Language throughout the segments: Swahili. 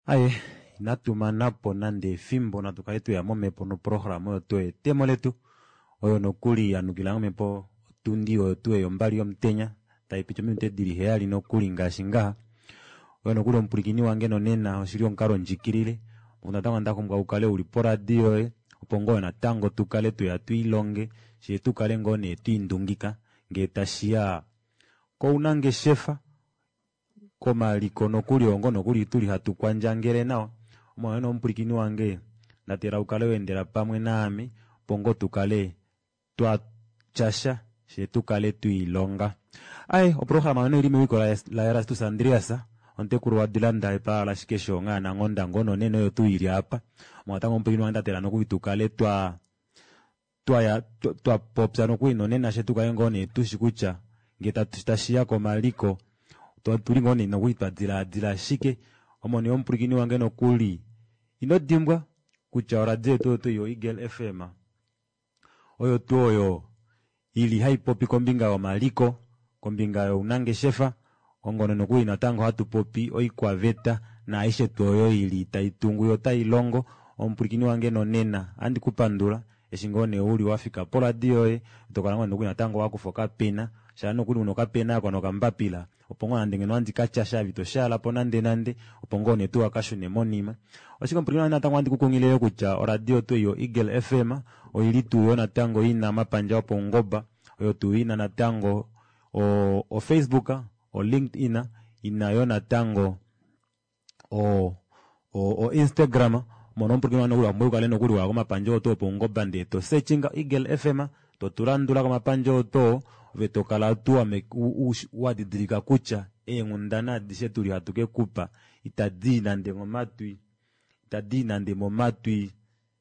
Aye, inatuma napo nande fimbo na tukaitu ya momepo no programa oyo temo letu oyo nokuli anukila mepo tundi oyo tuwe yombali yomtenya taipicho minte diriheali nokuli ngashinga oyo nokuli ompulikini wange nonena osili onkalo njikilile unatanga ndako mga ukale ulipora dio opongo na tango tukale tu ya tuilonge shi tukale ngone tuindungika ngetashia ko unange shefa koma likono kuli ongo nokuli tuli hatukwanjangele nao mwana ompulikini wange natera ukale wendera pamwe nami pongo tukale twa chasha she tukale tuilonga ai o programa no ilime wiko la Erastus Andreasa onte kurwa dilanda pa la shikesho ngana ngonda ngono neno yo tuili hapa mwatango ompulikini wange natera no kuitukale twa popsa no kuino nena she tukale ngone tushikucha ngeta tashia komaliko tuli ngone no kuitwa dila shike omoni ompulikini wange no kuli inodimbwa kucha radio to yo Eagle FM oyo toyo ili haipopi kombinga wa maliko kombinga ya unange shefa ongono no kuina tango hatu popi oikwa veta na aishe toyo ili taitungu yo tailongo ompulikini wange no nena andi kupandula eshingone uli wafika pola dio tokala no kuina tango wakufoka pena shano kuli unoka pena kono kambapila opongo nandenge no andi kachasha vito shala ponande nande opongo ne tu akashune monima osiko mpulina na tango andi kukungile kucha radio to yo Eagle FM oili tu yo na tango ina mapanja opongoba oyo tu ina na tango o Facebook o LinkedIn ina yo na tango o Instagram mono mpulina no kula mbuka leno kuli wa mapanja to opongoba nde to searchinga Eagle FM to turandula kama panja to vetokala tu wadidirika kucha ngundana dishe tuli hatuke kupa itadina nde momatui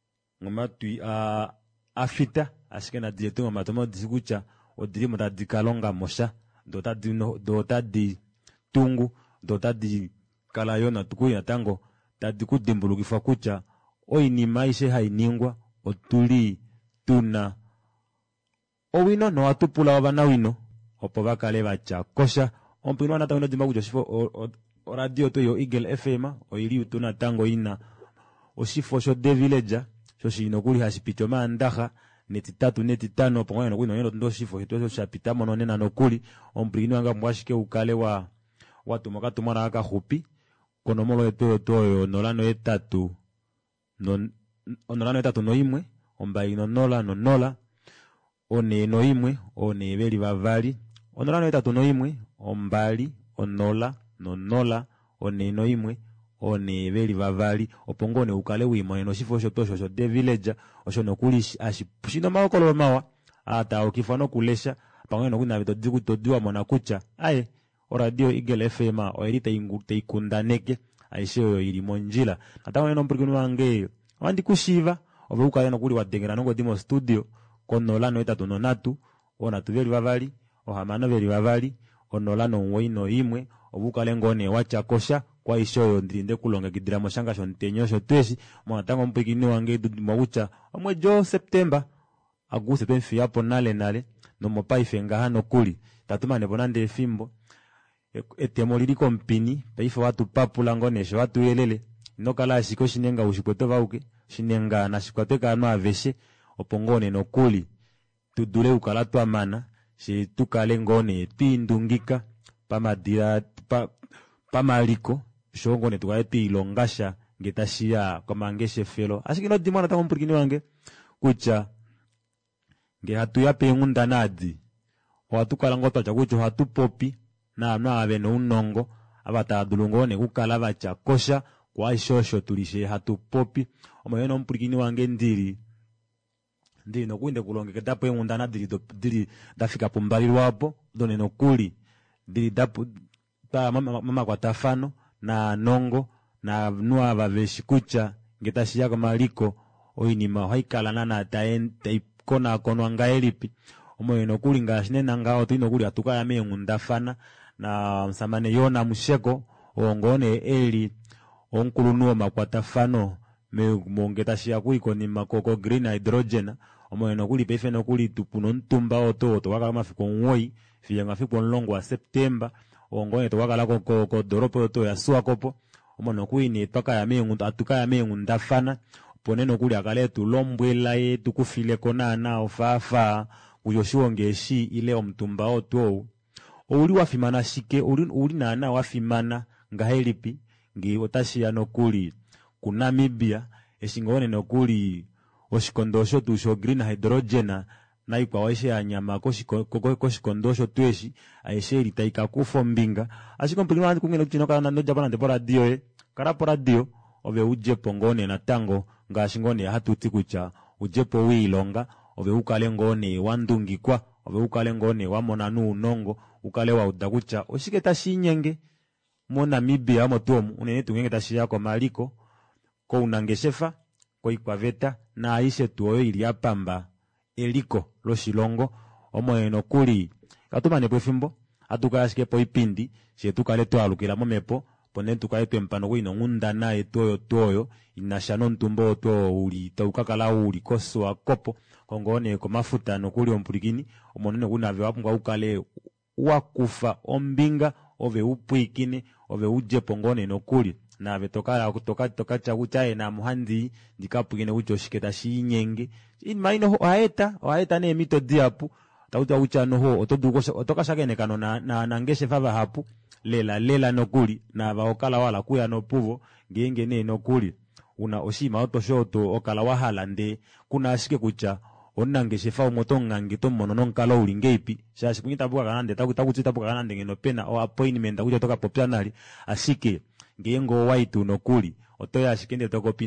afita ashikena direto ngomatomo disikucha odiri mutadikalonga mosha dota di tungu dota di kalayona tukuya tango tadikudimbulukifa kucha oini maishe hainingwa otuli tuna owino no atupula wabana wino opo bakale bacha kosha ompino na tango dimba kujo shifo o radio to yo Eagle FM o ili utuna tango ina o shifo sho de village sho shino kuli hashipito mandaha neti 3 neti 5 opo ngano kuino yeno ndo shifo hito shapita mono nena no kuli ompino anga mwashike ukale wa watu makatu mara aka hupi kono molo eto to nolano etatu no imwe ombai no nola one no imwe one beli bavali onolano etatu no imwe ombali onola no nola one no imwe one beli bavali opongone ukale wimo no shifo sho tosho de village osho no kulishi ashipishino makolo mawa ata okifano kulesha pangwe no kuna bito dikutodiwa mona kucha aye o radio Eagle FM o erita ingute ikundaneke aishe yo ili monjila atawe no mpurikunu wange wandi kushiva obuka no kuli wadengera no dimo studio konolano etatu no natu ona tubeli bavali ohamano beli bavali onolano nwoino imwe obukale ngone wacha kosha kwa ishoyo ndinde kulonga kidira moshanga sho ntenyosho twesi mwatango mpikini wange dumagucha omwe jo September aguse penfi yapo nale no mopaife ngahano kuli tatumane bonande fimbo etemoliri kompini paifa watu papula ngone sho watu yelele nokala shiko shinenga ushikweto bauke shinenga na shikweto kanu aveshe opongone no kuli tudule ukala twa mana shi tukale ngone tuindungika pamadira pamaliko shongone tukale tuilongasha ngetashia kwa mangeshe felo ashikino dimana tango mpurikini wange kucha nge hatu ya pengunda nadi watu kala ngota chakucho hatu popi na abe no unongo abata dulungone kukala bacha kosha kwa ishosho tulishe hatu popi omoyeno mpurikini wange ndiri no kuinde kulonge ketapo engundana diri dafika pombali wapo done no kuli diri dapu ta mama kwa tafano na nongo na nua baveshikucha ngetashi yako maliko oini mahaikala nana taikona kono ngaelipi omoyo no kuli ngashine nangao tino kuli atuka ya mengundafana na msamane yona musheko ongone eli onkulunuo makwatafano mongetashi kuiko ni makoko green hydrogen omoyo no kuli pefe no kuli tupuno ntumba oto waka mafiko nwoi fiya mafiko nlongo wa September ongone to waka lako ko doropo to ya Suakopo omono kuine toka ya mengu atuka ya mengu ndafana poneno kuli akale tulombwela yetu kufile konana ofafa uyoshiongeshi ile omtumba otwo uli wafimana shike uli nana wafimana ngahelipi ngi otashia nokuli kunamibia eshingone nokuli oshikondosho tusho green hydrogen na ikwa waishe anyama koshikondosho tweshi aishe litaika kufo mbinga ashikompilima kungene kuchinoka na Japana ndepora dio karapora dio ove uje pongone na tango ngashingone hatuti kucha ujepo wilonga ove ukale ngone wandungikwa ove ukale ngone wamonanu unongo ukale wa udakucha oshike tashinyenge mona mibia motomu unene tungenge tashia kwa maliko ko unangeshefa ko ikwaveta na aishe tuoyo ili apamba eliko lo shilongo omoeno kuli katumane pwefimbo atukashike po ipindi shetukale twalukira momepo pone tukale twempano kwino ngunda nae toyo inashano ntumbo to uli taukakala uli koso akopo kongone ko mafuta no kuli ompulikini omonene kunave wapunga ukale wakufa ombinga ove upwikini ove uje pongone no kuli na vetokala kutoka chakuchae na muhandi ndikapugene ucho shiketa shinyenge maino aeta ne mito diapu tauta uchano ho otoka shakene kano na ngeshe fava hapu lela nokuli na vaokala wala kuya no puvo ngenge ne nokuli una oshima otoshoto okala wahala nde kuna ashike kucha onangeshe fa umotonga ngito mono nonkala ulingeipi shashi kunyita buka kanande takutsita buka kanande ngeno pena o appointment akuja toka popyanali ashike ngengo waitu nokuli otoya shikende tokopi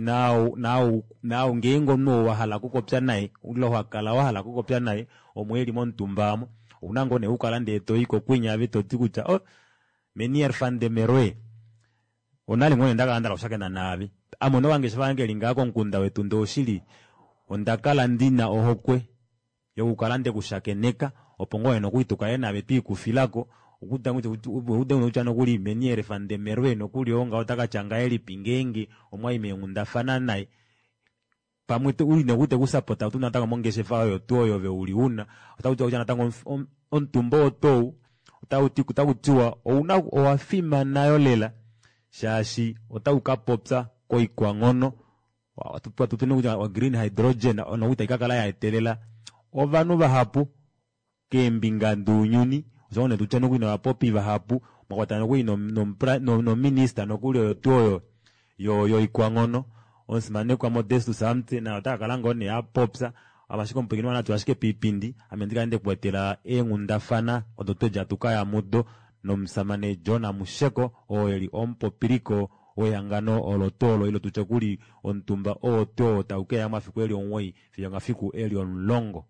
nao ngengo no wahala kukopya naye ulo wakala wahala kukopya naye omweli montumbamo unango ne ukala ndeto iko kwinya beto tikucha menier fan de meroe onali ngone ndaka andala ushake na nabi amono wange shivange lingako nkunda wetu ndo shili ondakala ndina ohokwe yo ukala nde kushakeneka opongo eno kuituka ena bepi kufilako ude unuchano kuli meniere fan de merwe no kuli onga otaka changa eli pingenge omwai meungunda fana nai pamwete uli ne gute kusapota tunataka mongeshe fa yo toyo ve uli una otaucha uchana tango ontumbo to otauti kutakutua ouna owafima nayo lela shashi otauka popsa koikwa ngono watupa tutune kuja wa green hydrogen ono utaikakala ya etelela ovanu bahapu kembinga ndunyuni zone tuchano kwino apopi bahapu makwatano kwino no minister no kuli toyo yo ikwangono onsimane kwa modestu samte na otakalango ne apopsa abashiko mpigino wana tuashike pipindi amendika ende kwetela engundafana odotoja tukaya mudo no msamane Jona Musheko oyeli ompopiriko oyangano olotolo ilo tuchakuli ontumba oto tauke ya mafiku eli onwei fiyanga fiku eli onlongo.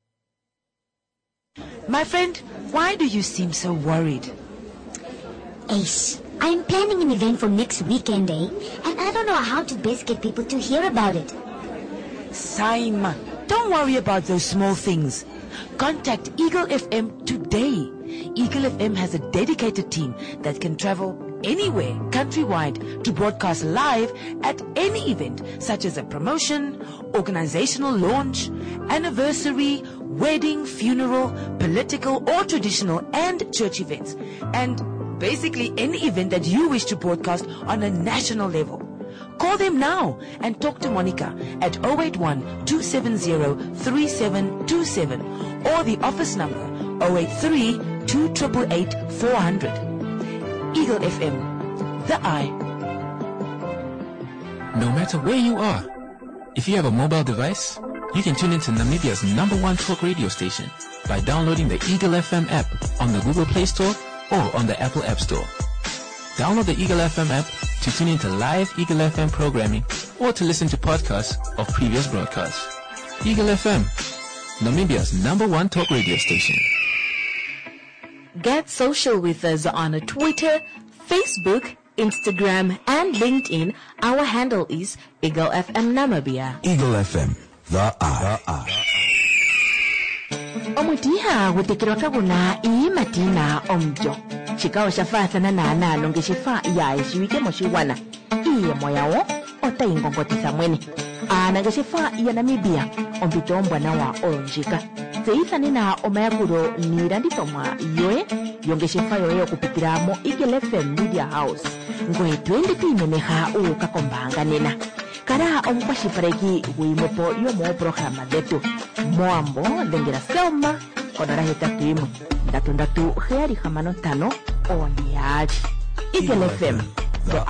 My friend, why do you seem so worried? Ace, I'm planning an event for next weekend, and I don't know how to best get people to hear about it. Simon, don't worry about those small things. Contact Eagle FM today. Eagle FM has a dedicated team that can travel anywhere countrywide to broadcast live at any event, such as a promotion, organizational launch, anniversary, wedding, funeral, political or traditional and church events, and basically any event that you wish to broadcast on a national level. Call them now and talk to Monica at 081-270-3727 or the office number 083-288-400. Eagle FM, the eye. No matter where you are, if you have a mobile device, you can tune into Namibia's #1 talk radio station by downloading the Eagle FM app on the Google Play Store or on the Apple App Store. Download the Eagle FM app to tune into live Eagle FM programming or to listen to podcasts of previous broadcasts. Eagle FM, Namibia's #1 talk radio station. Get social with us on Twitter, Facebook, Instagram, and LinkedIn. Our handle is Eagle FM Namibia. Eagle FM, the eye. Omutiha gutikirota guna imatina omjo. Chikao shafata na nana longe shifa ya ishiwike moshiwana. Iye moyawo ota ingongotisa mwene. Anaga shifa ya Namibia ombito mbwana wa oronjika. Zeitha nina omayakuro niranditoma yoe yonge shifa yoe okupitiramo Eagle FM Media House. ngwe twende timemeha ukakombanga nena kara omukwashipareki wimupo yomo programa detu moambo lengera selma onora hetatu imwe ndatu heari hamano tano oniari Eagle FM so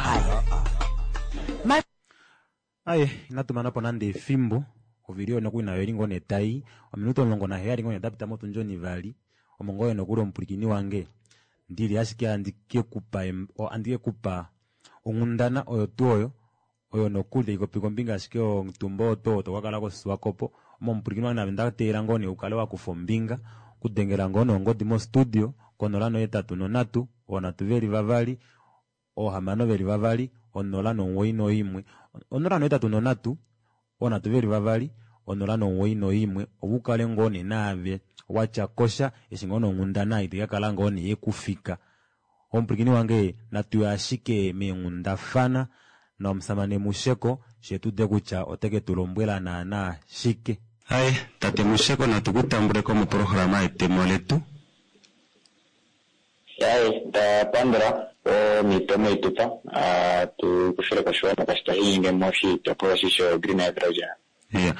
aye inatumana pona nde fimbo ovirio no kuina yeringo netai o minuto longo na heari ngonya dapita moto njoni vali omongoyo no kulo mpurikini wange ndiri asikia andike kupa ongundana oyo tuoyo oyo no kulde ikopiko mbinga asikio ntumbo to wakala ko swakopo mo mpurikini wange nabenda tera ngone ukale wa kufombinga kudengera ngono ngodi mo studio konolano etatu no natu ona tuveri vavali o hamano veri vavali onolano ngoino imwe onolano etatu no natu ona tuveri vavali onolano ngoino imwe obukale ngone nave wacha kosha esingono ngundana itika kala ngone yekufika ompurikini wange natu ashike mengunda fana na msamane musheko shetude kucha oteke tulombwela na shike hai tate musheko na tukutambure como programa etemoletu Yai da pandra o mito itupa tu kushira kwa kasta hinge moshi tapo shisho green hydrogen yeah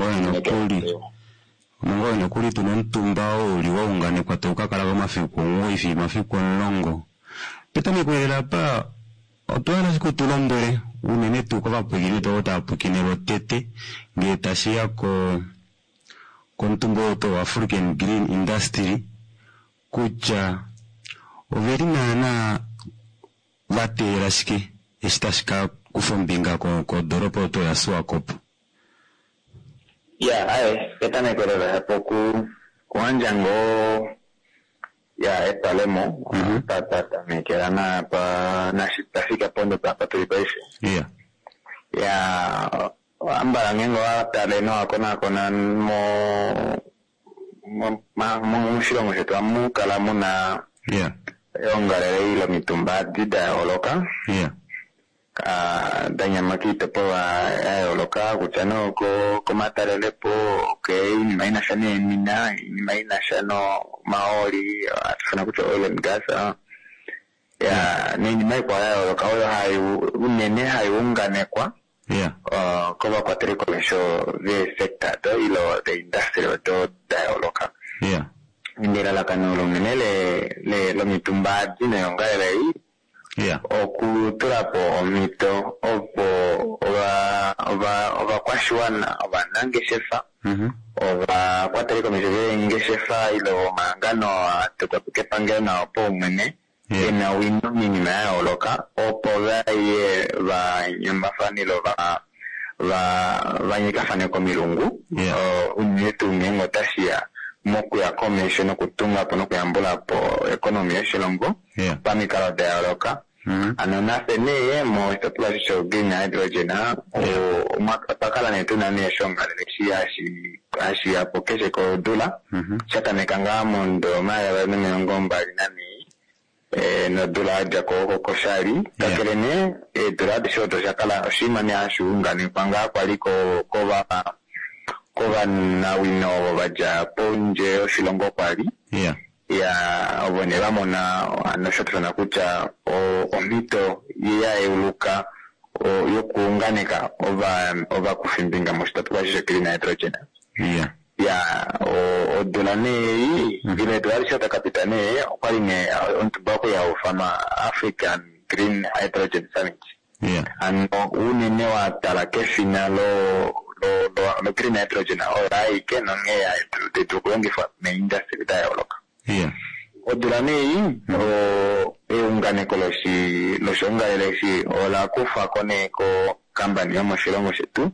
mongo no kuli tunontumbao liwaungane kwa toka kala mafiku ngoifi mafiku longo petani kwela pa otwana sikutulondore unene tukova pugiri tota pukinero tete ngetashia ko kontumbo to African Green Industry kucha overi na vatera shike estashika kufombinga ko doropo to ya Swakopo ya petani kwela hapo kuanjango ya epalemo tata me queda na pa na sitafika pondo pa tulipaishe ya ambarangengo ataleno akona mo shiro shetu amu kala muna ongarele ilo mitumbadi da oloka danya makita po oloka kuchano ko matarele po ke maina shane mina maina shano maori atafuna kucho oil and gas ya nini mai kwa oloka oyo hayu unene hayu ungane kwa kwa kwa triko mesho the sector do ilo the industry do da oloka ndira la kanolo menele lo mitumbadi na ongarele okutulapo omito opo oba kwashwana oba nangeshefa oba kwatariko mejebe ngeshefa ilo mangano tukapuke pangeo na opo mwene ena wino minima ya oloka opo vaye va nyambafani lo va nyikafane komilungu unietu ngengo tashia moku ya komesho no kutunga po no kuyambula po ekonomi ya shilongo pamikalo de oloka anona fene mo stopla sho green hydrogen o makapakala netu na ne shonga le ashi apokeshe ko dola chata nekanga mondo maya ba ne ngomba nani no dola ja ko shari takelene dola de shoto chakala oshima ne ashunga ne panga kwaliko koba na wino baja ponje oshilongo kwali ya obone bamona anoshoto na kucha omito ya euluka yokuunganika oba kufimbinga mostatu kwa green hydrogen ya odolane vile tualisha kapitane kwali ne ontubako ya ufama African Green Hydrogen Summit ano unene wa talake finalo lo green hydrogen orai ke no ngea de tukuongi fa me industry dialogue odurane ungane kolosi lo shonga elesi ola kufa kone ko kambani ya mashilongo shetu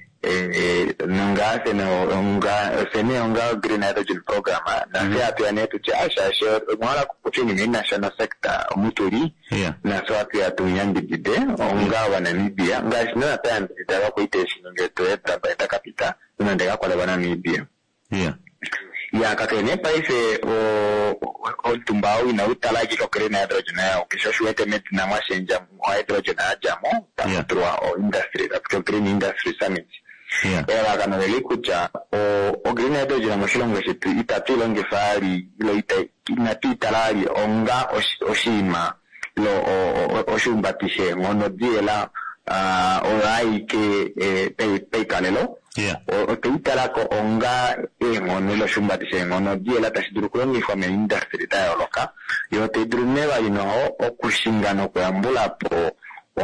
nunga sene green hydrogen program na sia pia netu chasha mwala kuchini ni national sector muturi na so pia tunyandi bide onga wa Namibia ngashi na time ditawa ko iteshi ngeto eta baita kapita tunandeka kwa bana Namibia ya kakene paise o tumbao ina utalaji ko green hydrogen ya ukishashwete met na mashenja hydrogen ajamo tamutrwa o industry that green industry summit era kana likucha o green hydrogen mashilongo shetu itatilo ngefari ilo ita inapitalali onga oshima lo shumbatishe ngono diela orai ke pei kanelo o te italako onga ngono lo shumbatishe ngono diela tasidurukulo uniforme industry ta oloka yo te druneva okushingano kwambula po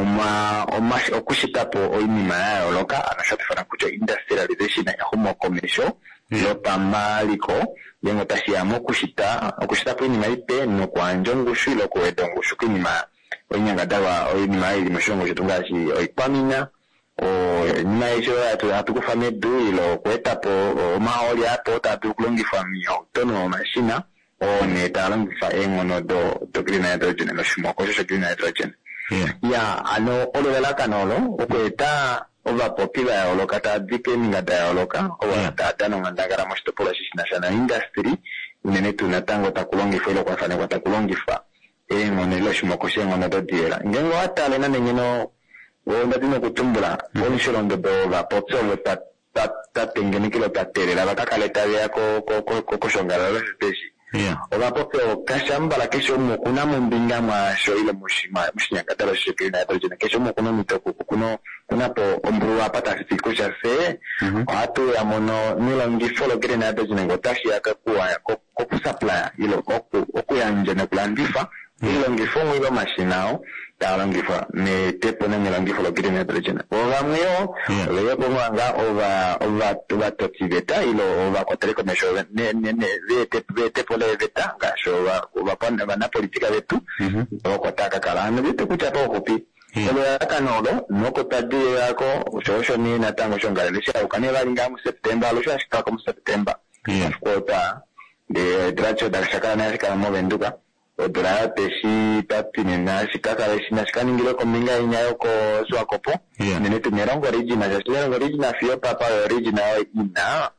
okushitapo oinima ya oloka anashatifana kucho industrialization ya humo commercial lo pamaliko yengo tashiamo okushitapo inima ipe no kwanjongushu lo kuedongushu kinima oinyanga dawa oinima ili mshongo chitungashi oipamina o nima isho atukufame du ilo kuetapo maoli apo tatukulongifa tono mashina o netalongifa engono do green hydrogen lo shumoko sho green hydrogen ya ano ololala kanolo okweta ova popila ya olokata dipending ata ya oloka owa tatano ngandagara mostopolo national industry nene tunatango takulongifa ilo kwa fane kwa takulongifa ngone shimoko shengono do diela ngengo atale na nengeno onda dino kutumbula onisholondo do va potso tengeni kilo taterela bakakaleta ya ko shongala lo species oba popeo kashamba kesho mo kuna mumbinga mwa shoile mushinyanga talo shikina hydrogen kesho mo kuna mitoko kuna po ombru apata sikusha se watu ya mono nilongi follow green hydrogen ngotashi akakuwa ko supply ilo okuyanje na kulandifa nilongi fongo ilo mashinao talangifa ne tepo na nilongi follow green hydrogen oba myo leyo pomanga ova totiveta ilo ova kotreko mesho ne vete pole veta gasho ova panda bana politika vetu okotaka kalana vete kuchapa okupi olo kanolo noko tadi yako shosho ni natango shongalesha ukaneva linga mu September lo shashika mu September kota de dracho da shakana na shikana mo venduka odra teshi tapine na shikaka na shikani ngilo kombinga inyayo ko swakopo nene tumerongo original fio papa original ina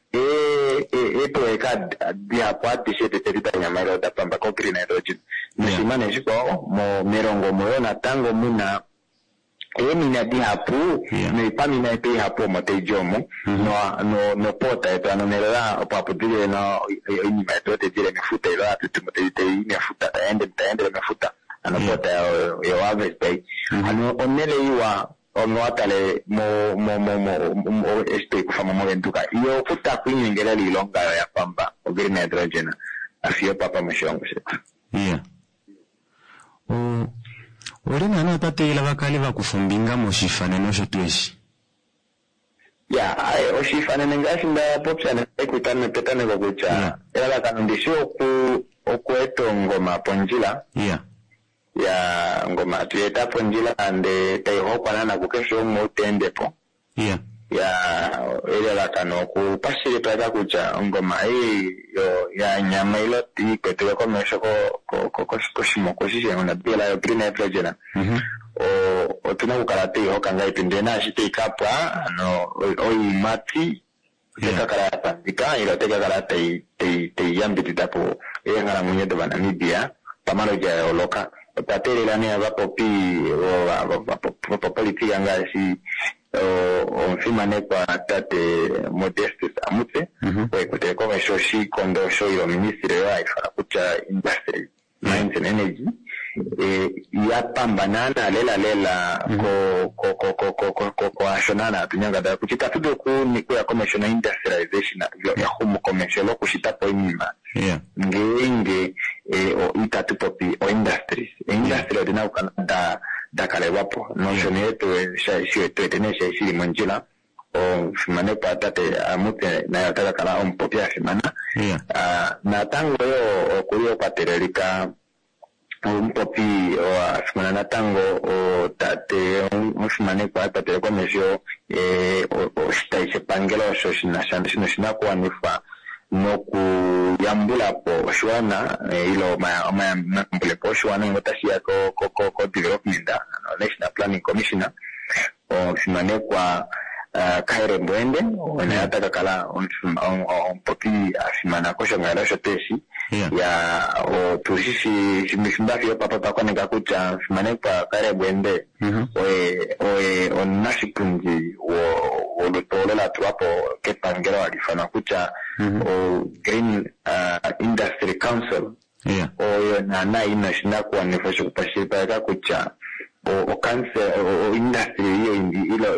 poeka dia kwati shete terita nyamaro da pamba ko green hydrogen nishimane shiko mo merongo moyo na tango muna mina di hapu ne pamina pe hapu motejomo no pota e no nera papo dire no ini meto te dire mefuta ilo atu mote mefuta ende mefuta ano pota yo average pay ano onele iwa ono atale mo este kufama mo ventuka iyo futa kuingela lilonga ya pamba o green hydrogen afio papa mshongo se Olina na tate ila bakali bakufumbinga moshifane no shotweshi ya oshifane ngashinda popsana ekutana petane gokucha ela kanondisho okweto ngoma ponjila ya ngoma tuyeta ponjila ande taihopa na kukesho motendepo ya ela kano kupashire paka kucha ngoma ya nyama ilo tikweto ko mesho ko shimo ko shishe ngona bila yo green hydrogen o tunakukarate hokanga ipinde na shite ikapwa no oimati teka karata dika ilo teka karata te yambi titapo ngara munyedo bana Namibia pamalo ja oloka tatere la ne abapopi o politika ngasi o mfimane kwa tate Modestus Amutse kote kome shoshi kondo shoyo ministry wa ifara kucha industry mines and energy ya pambanana lela ko ashonana tunyanga da kuchita tudo ku ni kwa commercial industrialization ya humo commercial kushita po inima ngenge o itatu popi o industries dina ukanda da kale wapo no shoneto shaisho tetenesha isiri monjila o fimane patate Amute na yataka kala ompopia fimana na tango yo kuyo paterelika umpopi o fimana na tango o tate fimane patate kwa mesho o shitaise pangelo so shina kwa nifa no kuyambula po shwana ilo mbule po shwana ngotashia ko development national planning commissioner o fimane kwa Kaire Mwende wanataka kala on popi afimana kosho ngara shotesi ya o tusishi mishimbafi yo papa kwa nikakucha fimane kwa Kaire Mwende on nashipunji o lutole la tuwapo kepangero alifana kucha o Green Industry Council oyo na ino shina kwa nifosho kupashirika kucha o cancer o industry ilo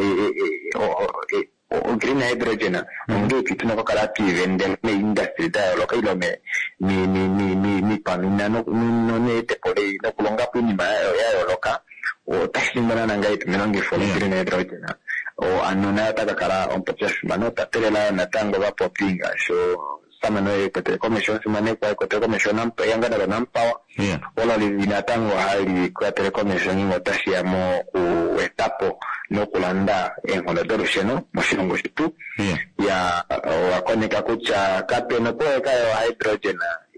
o green hydrogen ndio kitu na karati vende me industry da loka ilo mi pamina no ne te pole no kulonga puni ba ya loka o tashimana na ngai tumenongi for green hydrogen o anona takakara on potash manota telela na tango va popinga so samano epete commission simane kwa kote commission nampa yanga na nampa wala linatango hali kwa tele commission ngotashi ya mo etapo no kulanda engono dolusheno moshilongo shitu ya wakoneka kucha kape no kwa kayo hydrogen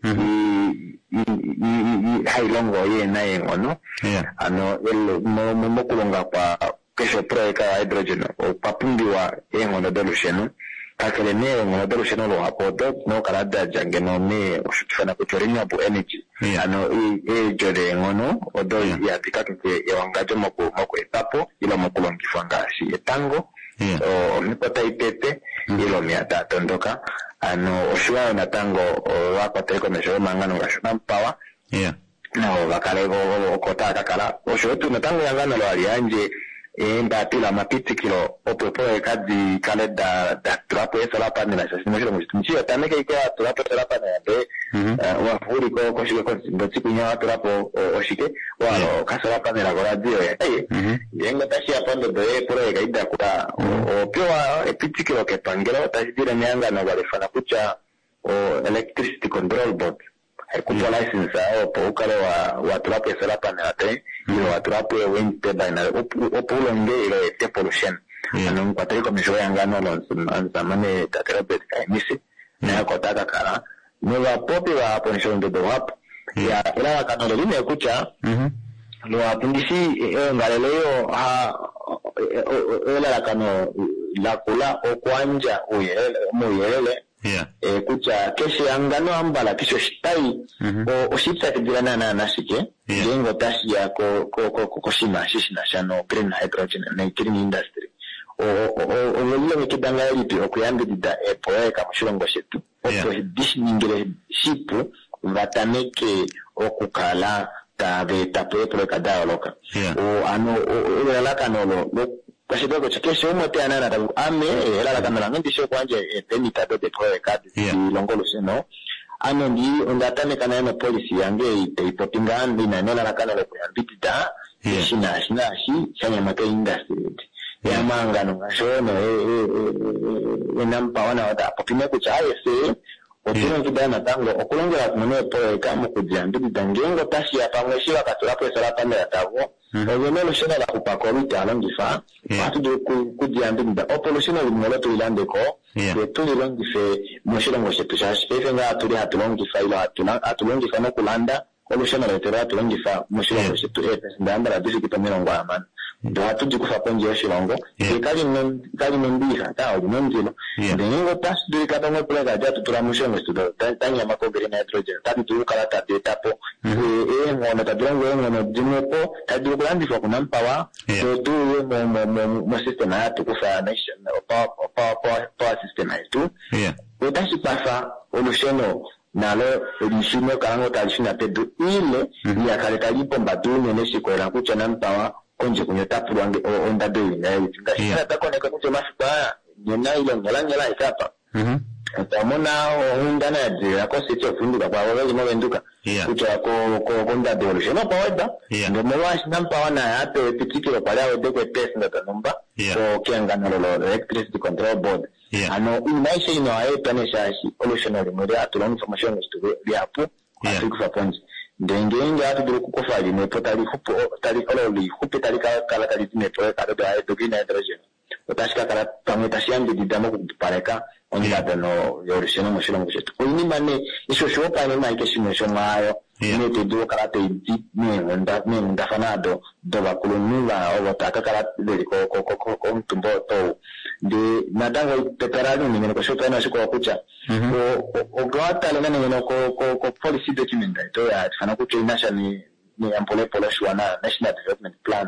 hailongo ye na engono ano el mo kulonga pa kesho pro ka hydrogen o papumbiwa engono dolusheno kakele ne ngodo rusheno lo hapoto no karada jange no me fana kutorinya bu energy ano jode ngono odo ya tikake ya wangajo moko etapo ilo mokulongi fangashi etango o nipota itete ilo miata tondoka ano oshwa na tango wako teko mesho mangano ngashona power no bakalego kota kakala oshwa tu na tango yangana lo alianje enda tila mapiti kilo opopo kadi kale da trapo esa la panela sasa nimeshira mchio tameke ikawa trapo la panela de wa furi ko shike ko ndoti kunya trapo oshike walo kasa la panela gora dio yenga tashi apando de poro kaida kuta o pioa epiti kilo ke pangelo tashi dira nyanga na wale fana kucha o electricity control board kupa license au po ukale wa trapo esa la panela de ilo atrapo ya wind turbine opulonge ilo ete pollution ano kwatari komisho yangano anzamane tatrape kaimisi na kotaka kara niwa popi wa pollution de doap ya ila kanolo line kucha lo apindisi ngaleleo ha ila kano la kula okwanja uyele kucha keshe angano ambala kisho shitai o shita kidilana na nasike jengo tashi ya koshima shishina shano green hydrogen na green industry o lilo mikidanga yalipi okuyambi dida poeka mshilongo shetu oto dishi nyingire shipu vataneke okukala ta tape poeka daoloka o ano ulalaka nolo kwa sababu chakesho umote anana tabu ame la kamera ngindi sho kwanje temita do de proe kadi longolo seno ano ndi ondatane kana na policy yange ipopinga ndi na nela kana le kuyambitida shina shi chanya mate industry ya mangano ngashono enampa wana wata popinga kucha ese otino kidana tango okulongera kumene proe kama kujambitida ngengo tashi ya pamweshiwa katulapo esala pande ya tawo Ogenelo shena la kupakorita alongifa watu de kujiambinda opoloshena limolo to ilandeko to ilongife moshira moshetu shashike nga aturi hatulongifa ila atulongifa no kulanda olushena letera atulongifa moshira moshetu ndamba la disi kitomero ngwaman ndo hatu dikufa konje yoshilongo kali nembira ta ogenelo ndengo tas de katongo plega jatu tura moshira moshetu tanya makogere na hydrogen tatu tukala ta detapo ngona tadrongo ngona dinepo tadu grandi fo kunampawa to mo system ya tukufa nation power system yetu utashi pasa olusheno nalo elishino karango talishina pedu ile ya kaleta lipo mbaduni neshikola kucha nampawa konje kunyota pulwange onda doing na ngashina takone kucho masipa nyena ile ngala ikapa tamona undana ya kosicho funduka kwa wale mwenduka kucha ko konda dole no paoda ndo mwashi nampa wana hape pitikiro kwa leo deke test ndo nomba so kiangana lo electricity control board ano inaisha ino aetanesha shi solution muri atula information stu yapo afikufa ponje ndenge atu duru kukofali ne potali hupo tali kololi hupo tali kala tali ne proeka do hydrogen hydrogen utashika kala pametashi didamo kupareka onda no yorisheno moshilongo shetu ini mane isho shopa ne maike shimesho mayo ne te do kala te ne onda fanado do bakulunula o wataka kala de ko mtumbo to de nadango tetarani ni ko shopa na shiko kucha o gata le nene ko policy document to ya fana kucha national ni ampole shwana national development plan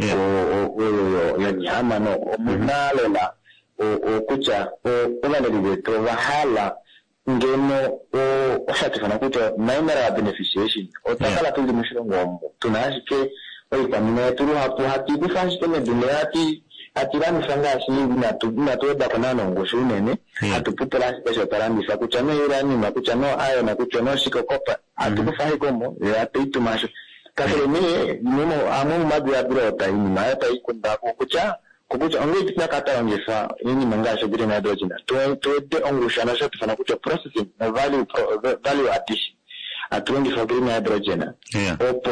o nyama no munalo la o kucha o ngale de to wahala ngeno oshatifana kuti maimera beneficiation otakala tuli mushilongo tunashike oikwamina tulu hapo hatikufanshike medule atiramisa ashilingi natweda konano ngosho unene atupupela special parambisa kuchano iranima kuchano ayo na kuchano shikokopa atukufahikomo atitumasho kasele mimo amu madu ya brota inima yata ikunda kukucha onge tikna kata ongefa inima ngasho gire na hydrogen tuwede ongusha na shotu fana kucha processing na value addition atuengi fa green hydrogen opo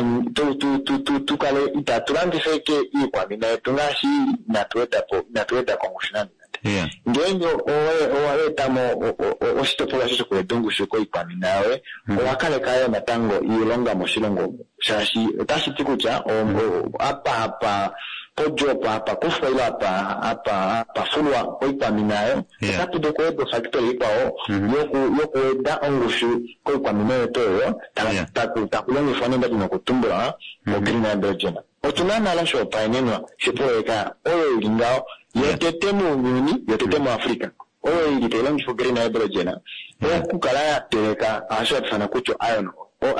tu kale itaturangi feke ikwa mina tungashi natueta kongushina ngenyo owe tamo ositopola shisho kwe dungu shiko ikwa minawe wakale kaya matango ilonga moshilongo shashi tashi tikucha apa pojo pa kufa ila apa fulwa koipa minayo tatu doko edo factory kwao yoku eda ongushu koipa minayo toyo takulongi fwane ndati na kutumbura mo green hydrogen otunana la shopa inenwa shipoeka oyo ilingao yotetemu unyuni yotetemu Afrika oyo ilitelongi for green hydrogen kukala ya tereka asho tufana kucho iron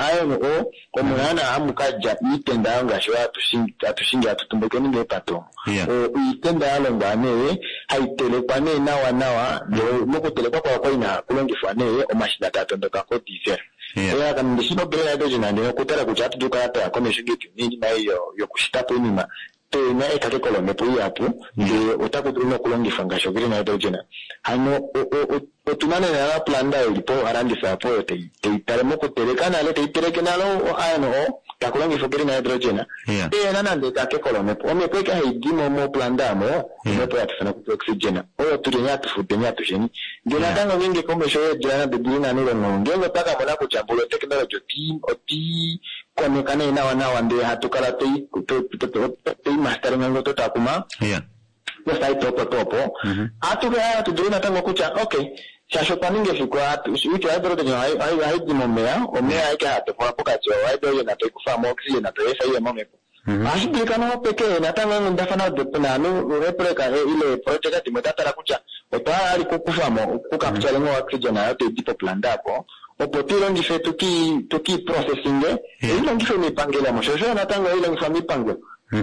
omwana amukaja itenda yanga shwa atushingi atutumbeke ninge pato itenda yalongane haitelekwane nawa loko telekwa kwa ina kulongifane omashina tatondoka ko diesel kana ndishino green hydrogen ndio kutara kuchatu dukata komeshigiti nini nayo yokushitapo inima tena etakekolome puyapo ndio otakudruno kulongifa ngasho green hydrogen hano otunane na planda ilipo arandisa po teitaremo kutelekana le teitereke nalo ayano takulongifa green hydrogen nana ndeka kekolome po omepeka hidimo mo planda mo nepo atafana ku oxygen oyo tulinya tufudenya tusheni ndio natanga wingi komesho jana bidina nilo ndio taka mona kuchambulo technology oti konekana inawa ndio hatukala tei mastering ngoto takuma sai topo atuga tudurina tango kucha okay shasho paninge fikwa ucho hydrogen haidi momea omea yake hatapo poka cho hydrogen na kufa oxygen na pesa hiyo momepo ashidi kana pekee natanga ndafana depena no repreka ile project timotata kucha otwa ali kukufamo kukapcha lengo oxygen na yote tipo plandapo opotiro ndife tuki processing ile ndife mipangela moshojo natanga ile ndife mipangela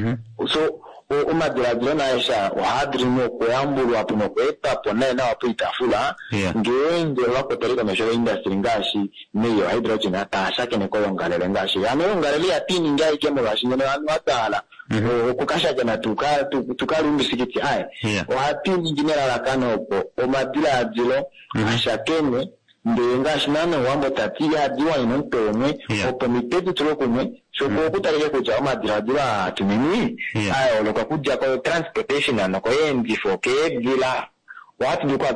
so umadiragira naisha wahadrimo kuyambulu wapu nokweta pone na wapu itafula nge wako tarika meshoga industry ngashi neyo hydrogen atashake nekoyo ngalele ngashi yongalele atini ngai kemo gashi ngene watala kukasha jana tukali umbisikiti ai wahatini njinera lakano opo umadiragira ashakene ngashi nana wambo tatia diwa inontoome opo miteti tulokumwe shoko kutarike kuja omadiragira atumini ayo loka kuja kwa transportation anako endifo kebila watu dukwa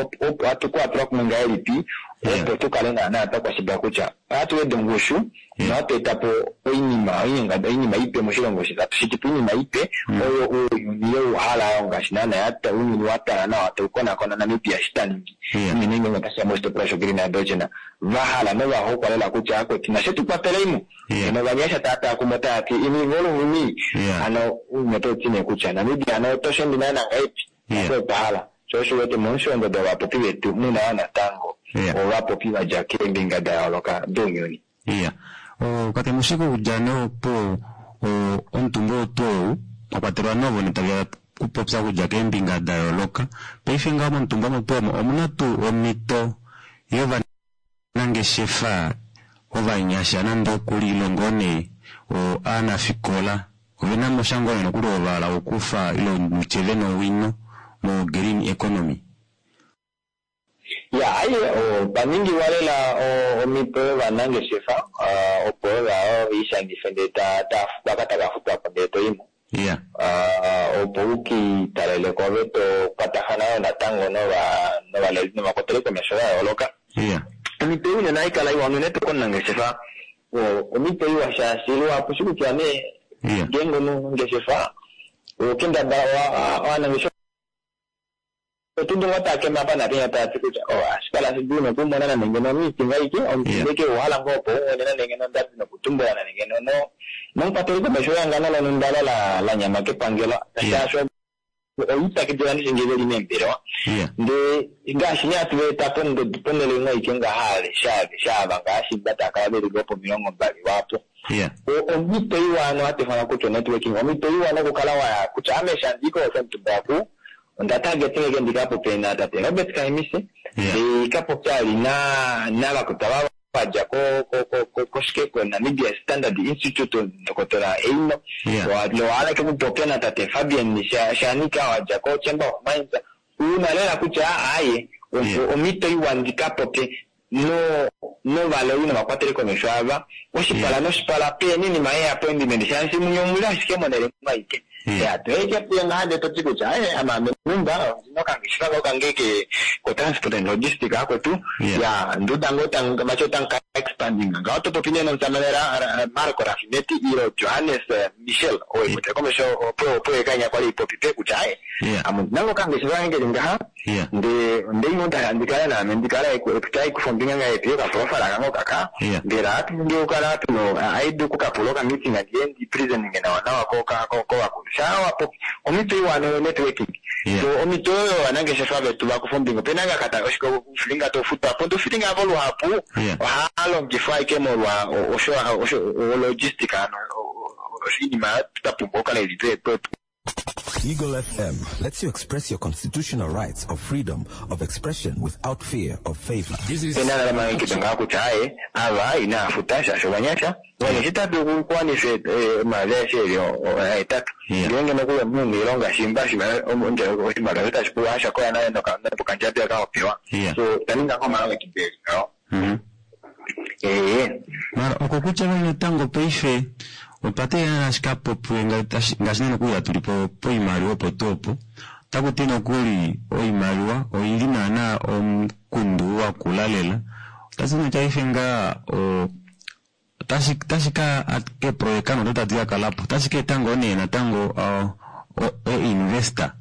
atrako mengaelipi opo tukalena na atakwa shiba kucha watu wedongushu na watu etapo inima ipe moshilongo shita tushitipu inima ipe oyo niyo hala yongashi nana yata unini wata na wata ukona na mipi ya shitaningi ningi ngakasi ya mosto prasho green hydrogen vahala mewa hoko lela kucha hako tinashetu kwa teleimu inawanyesha tata kumota ati ini ngolo humi ano umeto tine kucha na mibi ano toshendi nana ngaipi kwa pahala so wete monsho ndo wapo piwetu muna wana tango o wapo piwa jake mbinga dayaloka donyoni kate mushiko ujane po ontumbo to apaterwa novo nitavya kupopsa kujake mbinga dayaloka peifenga montumba mopomo omunatu omito yova nange shefa ova inyasha nando kuli longone o ana fikola ovena moshangone nokuli ovala okufa ilo mcheveno wino mo green economy baningi walela omito banange shefa opola isa ndifende ta bakata gafuta pandeto imo opo talele kwa veto patahana na tango no makotele kwa meshoa oloka omito ino na ikala iwa nuneto kwa nange shefa omito iwa shashiru pushiku kiane gengo nange shefa kinda nange shefa tundo wata kema pa na pia tatikucha ashikala siduno kumona na ngeno miti ngaiki ombeke wala ngopo wona ngeno ndati no kutumbo na ngeno no pateri ko mesho yanga na ndala la nyama ke pangela tasho oyita kijani ngeze limembero nde ingashinya tuweta pondo lengo ikenga hale shaba ngashi bataka bali gopo milongo mbali wapo omito iwana atefana kucho networking omito iwana kukalawa kuchamesha ndiko osantubaku onda targeting again ndikapo pena data Robert Kaimise ikapo tali na bakutaba baja ko shike na Media Standard Institute ndokotora eino lo ala ke mutopena data Fabian shanika waja ko Chamber of Mines unalela kucha aye omito iwana ndikapo pe no vale una makwatele komeshwaba oshipala pe nini mae appointment shansi munyomula shikemo nele maike ya tuweke pia ngade totiko chae ama munda nokangishika lokangeke ko transport and logistics ako tu ya ndudango tanga machotanga expanding ngato popine no tamanera Marco Raffinetti iro Johannes Michel o komesho po ekanya kwali popipe kuchae amundango kangishika ngeke ngaha nde inonda andikala na mendikala ekutai kufombinga ngaepio ka profile kango kaka ndera ndio kala tuno aidu kukapuloka meeting at the end prison ngena wanawa ko shawa po omito iwana networking so omito anange shafa tu bakufombinga penanga kata oshiko kufulinga to futa ponto filinga bolu hapo halo gifai kemo wa osho logistic ano oshini tutapumboka na ilite Eagle FM lets you express your constitutional rights of freedom of expression without fear of favor. This is penana la kitanga kuchae ava ina futasha shobanyasha wale hitatu kwani se maleshe yo etatu ngenge nakuya mungu ilonga shimba omonje ko shimba leta shikuasha kwa naye ndo kanjabia kama pewa so taninga kwa mara kibeli no mara okokucha bano tango peife opate yana shikapo puenga ngashina kuya tulipo poimaliwa potopo takutena kuli oimaliwa oilina na omkundu wa kulalela tasina chaifenga tashika atke proyekano dotatia kalapo tashike tango nena tango investor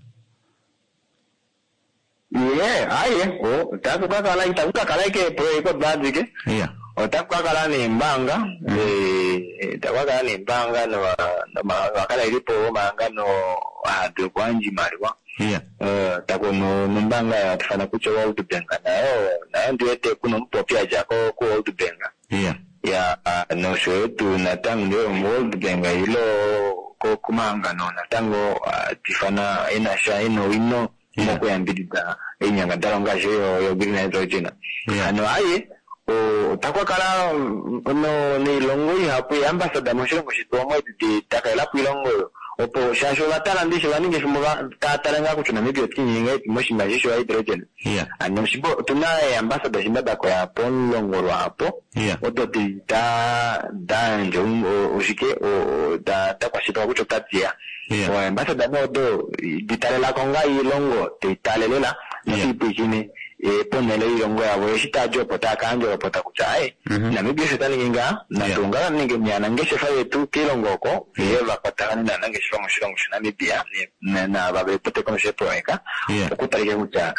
aye takukakala itakukakala ke proyekto badike otakukakala ni mbanga takukakala ni mbanga no wakala ilipo manga no hadu kwanji mariwa takono mbanga ya tufana kucho wa utubenga nayo ndiwete kuno mpopia jako kuwa utubenga ya no shoetu natangu ndio utubenga ilo kumanga no natango tifana inasha ino ino moko yambidita enyanga dalongaje yo green hydrogen ano aye takwakala no ni longo hapo ambassador moshirongo shitomo iti takaela pilongo opo shasho batala ndisho baninge shumba tatalanga kuchuna mibyo tinyinga moshimajisho hydrogen ano shibo tunaye ambassador shindada kwa hapo longo hapo ototi njo ushike kwa shito kucho tatia wa ambassador modo ditalela konga ilongo titalela nasipi ponele ilongo ya shita jopo takanjo pota kuchae na mibyo shetani nginga na tunga ninge mnyana ngeshe faye tu kilongoko yeva patakani na nange shifa mshirongo shuna mibia na babe pote kono shepoeka okutarike kucha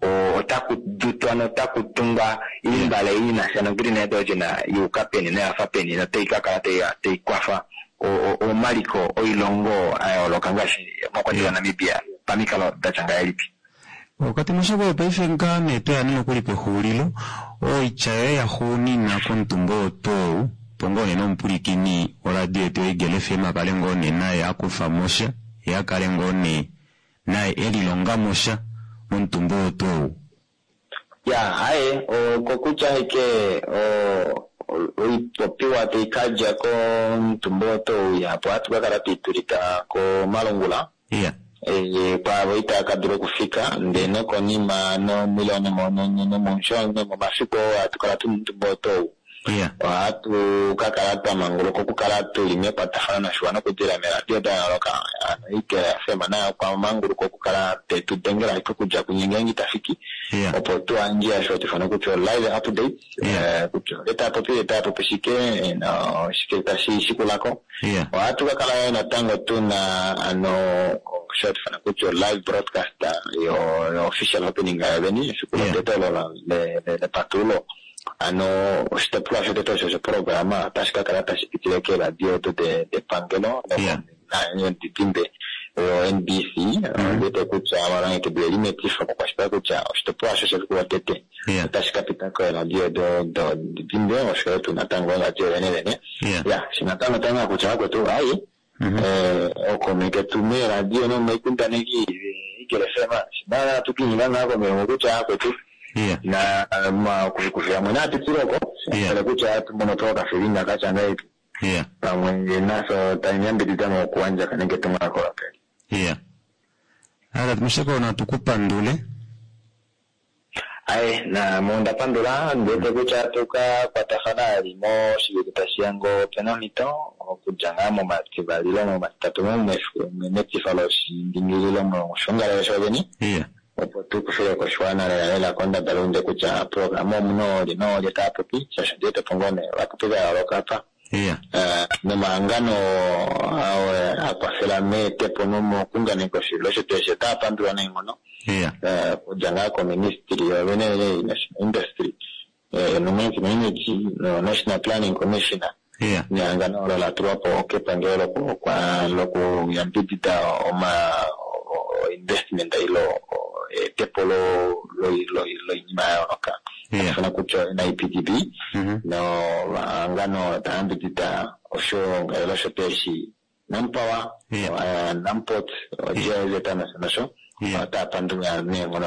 otaku tunga imbale ina shana green hydrogen yukapeni na afapeni na teikaka teikwafa o maliko o ilongo olokangashi mwakwatiwa na mibia pamikalo dachanga elipi wakati mshabo paife ngane to yanino kulipe hulilo oichae ya huni na kontumbo to pongone no mpulikini radio to Eagle FM kalengone naye akufamosha ya kalengone naye elilongamosha montumbo to ya hae kokucha ike oipopiwa teikaja ko ntumbo to ya pwatu bakara piturita ko malungula kwa boita kaduro kufika ndene ko nima no milioni no monshonge mo masipo atukala tumboto watu kakarata mangulo ko kukaratu limye patafana shwana kujira meradio da loka ike sema na kwa mangulo ko kukarate tutengera iko kuja kunyengengi tafiki opoto anjia shoti fana kucho live update kucho eta popishike na shike tashi shikulako watu kakala na tango tuna ano shot fana kucho live broadcast yo official opening event shukula detalo le patulo ano stepla shot to se programa tashka karata shikileke radio de pangelo na ndio timbe NBC ndete kucha amaranga kibele limetifa kwa shpa kucha oshtopoa shoshe kwa tete atashika pitako radio do dinde oshka tunatango radio nene ya sinatanga tanga kucha kwa tu ai okomeke tume radio no mekunda neki ikelefema na tukinyana nako kucha kwa tu na ma kufia mwana titiroko kucha tumonotoka filinda kacha ngaitu pamwe naso tanyambi ditamo kuanja kanenge tumako lapeli ala tumeshaka unatukupa ndule na monda pandula ndete kucha toka kwa tafadhali mo shibitasiango penamito kujanga mo matibalilo mo matatumo metifalosi ndingililo mo shongala shogeni opo kufika kwa shwana la konda dalunde kucha programo no de tapopi sasa ndete pongone wakupiga lokapa no mangano akwafela mete ponomo kungane ko shilo shete tapa ndwa nengono kujanga ko ministry ya national industry no energy no national planning commissioner nyangano la tropo ke pangelo kwa loko ya mpitita oma investment ilo tepolo lo imayo noka sana kucho na IPTB no angano tambitita osho ngalo shoteshi nampawa nampot oje tana sana ata pandunya ne ngona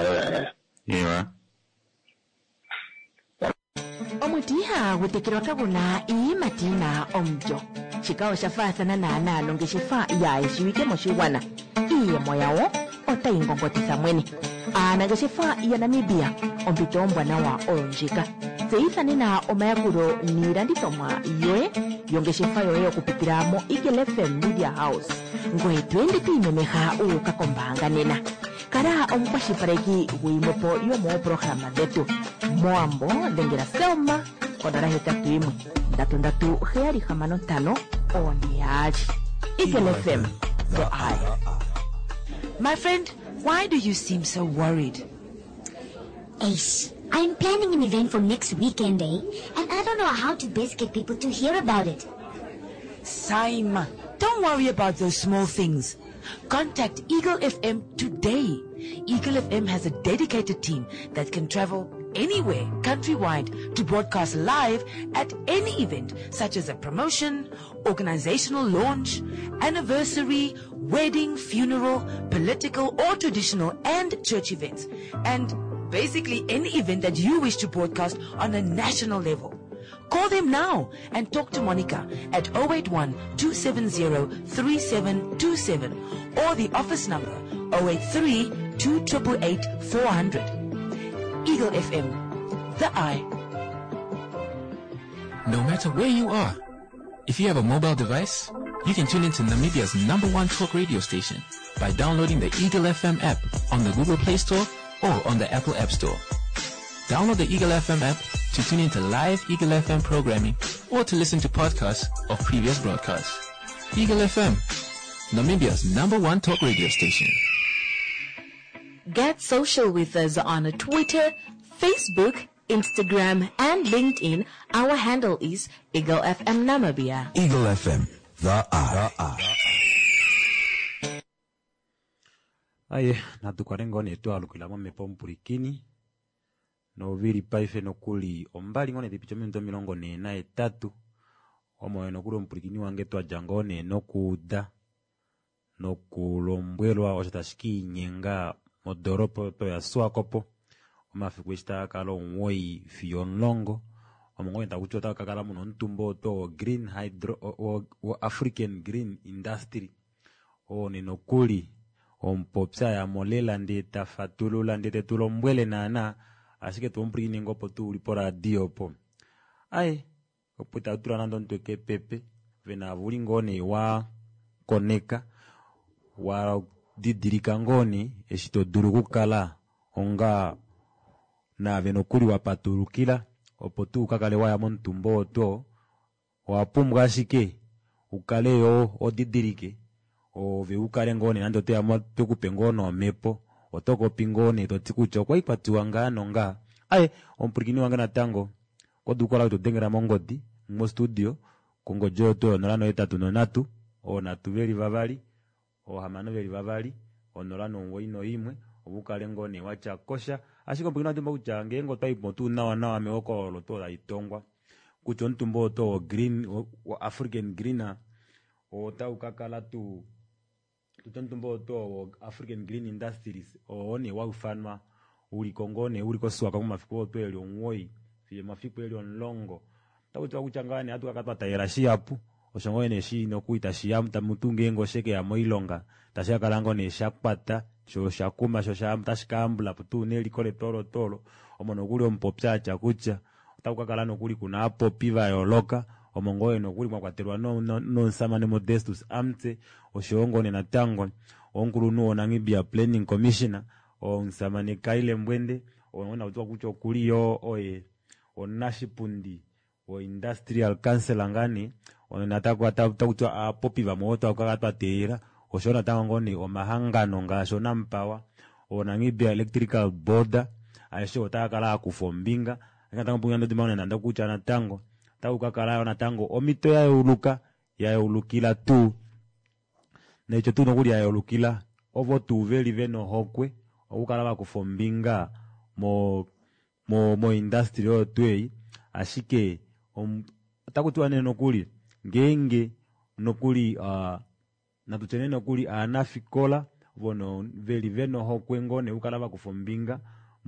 omutiha gutikirwa kabuna imatina omjo chikao shafathana na longeshifa ya ishiwike moshiwana iye moyawo otaingongotisa mwene anageshifa ya Namibia ompito mbwana wa onjika zeithani na omayakuro niranditomwa yoe yongeshifa yoye okupitiramo Eagle FM Media House ngwe twende timemeha ukakombanga nena kara omukwashifareki wimopo yomo programa detu moambo dengera selma kodara hetatu imwe ndatu heari hamano tano oniaji Eagle FM the eye. My friend, why do you seem so worried? Ace, I'm planning an event for next weekend, and I don't know how to best get people to hear about it. Saima, don't worry about those small things. Contact Eagle FM today. Eagle FM has a dedicated team that can travel anywhere countrywide to broadcast live at any event such as a promotion, organizational launch, anniversary, wedding, funeral, political or traditional and church events, and basically any event that you wish to broadcast on a national level. Call them now and talk to Monica at 081-270-3727 or the office number 083-288-400. Eagle FM, the eye. No matter where you are, if you have a mobile device, you can tune into Namibia's #1 talk radio station by downloading the Eagle FM app on the Google Play Store or on the Apple App Store. Download the Eagle FM app to tune into live Eagle FM programming or to listen to podcasts of previous broadcasts. Eagle FM, Namibia's #1 talk radio station. Get social with us on Twitter, Facebook, Instagram, and LinkedIn. Our handle is Eagle FM Namibia. Eagle FM, the eye. Aye, natukarengo netu alukilamo mepompurikini. No viri paife no kuli ombali ngone tipicho minto milongo na etatu. Omo no kuli ompurikini wange tu ajangone no kuda. No kulombwelwa oshatashiki nyenga modoropo to ya Swakopo. Omafikwista kalo mwoi fionlongo. Omongo ntakuchota kakala muno ntumbo to green hydro o African green industry. O ninokuli ompopsa ya molela ndeta fatulula ndete tulombwele nana asike tumprini ngopo tu ulipora diopo. Ai oputa tura nando ntoke pepe vena vuli ngone wa koneka wa didirika ngoni eshito durukukala onga na venokuli wapaturukila opotu kakale waya montumbo to wapumbwa shike ukale yo odidirike o veukale ngone nando te amo pekupengono mepo otoko pingone to tikucho kwa ipatuanga nonga ai ompurikini wanga na tango kodukola to dengera mongodi mo studio kongo joto nolano etatu nonatu o natuveli vavali ohamano beli babali onola nongwe ino imwe obukale ngone wachakosha ashiko mpikina tumba kucha ngengo taipo tu nawa meoko to la itongwa kucho ntumbo to green o African greener o tau kakala tu tutontumbo to African green industries o one wa ufanwa uli kongone uli koswa kwa mafiko to eli onwoi fie mafiko eli onlongo tau tu kuchangane atu kakatwa taira shiapu oshongo ne shi no kuita shiam tamutunge ngo sheke ya moilonga tashaka lango ne shakpata sho shakuma sho shamtashikambula putu neli kole tolo omono kuli ompopya chakucha utakukakala no kuli kuna apo piva yoloka omongoe no kuli mwakwaterwa no nsamane Modestus Amte oshongo ne natango onkulu nuo Namibia Planning Commissioner o nsamane Kaile Mbwende ona utuwa kucho kuli yo o nashipundi o industrial council angani onataka takutua apopiva moto akakatwa teira oshona tango ni omahangano ngasho nampawa o Namibia Electrical Board aisho otakala kufombinga akatango punga ndo dimana nanda kucha na tango takukakala na tango omito ya ulukila tu na icho tu nokuli ya ulukila ovo tu veli veno hokwe okukala kufombinga mo industry o twei ashike takutua neno kuli ngenge nokuli natuchene nokuli anafikola vono veli veno hokwengo ne ukala kufombinga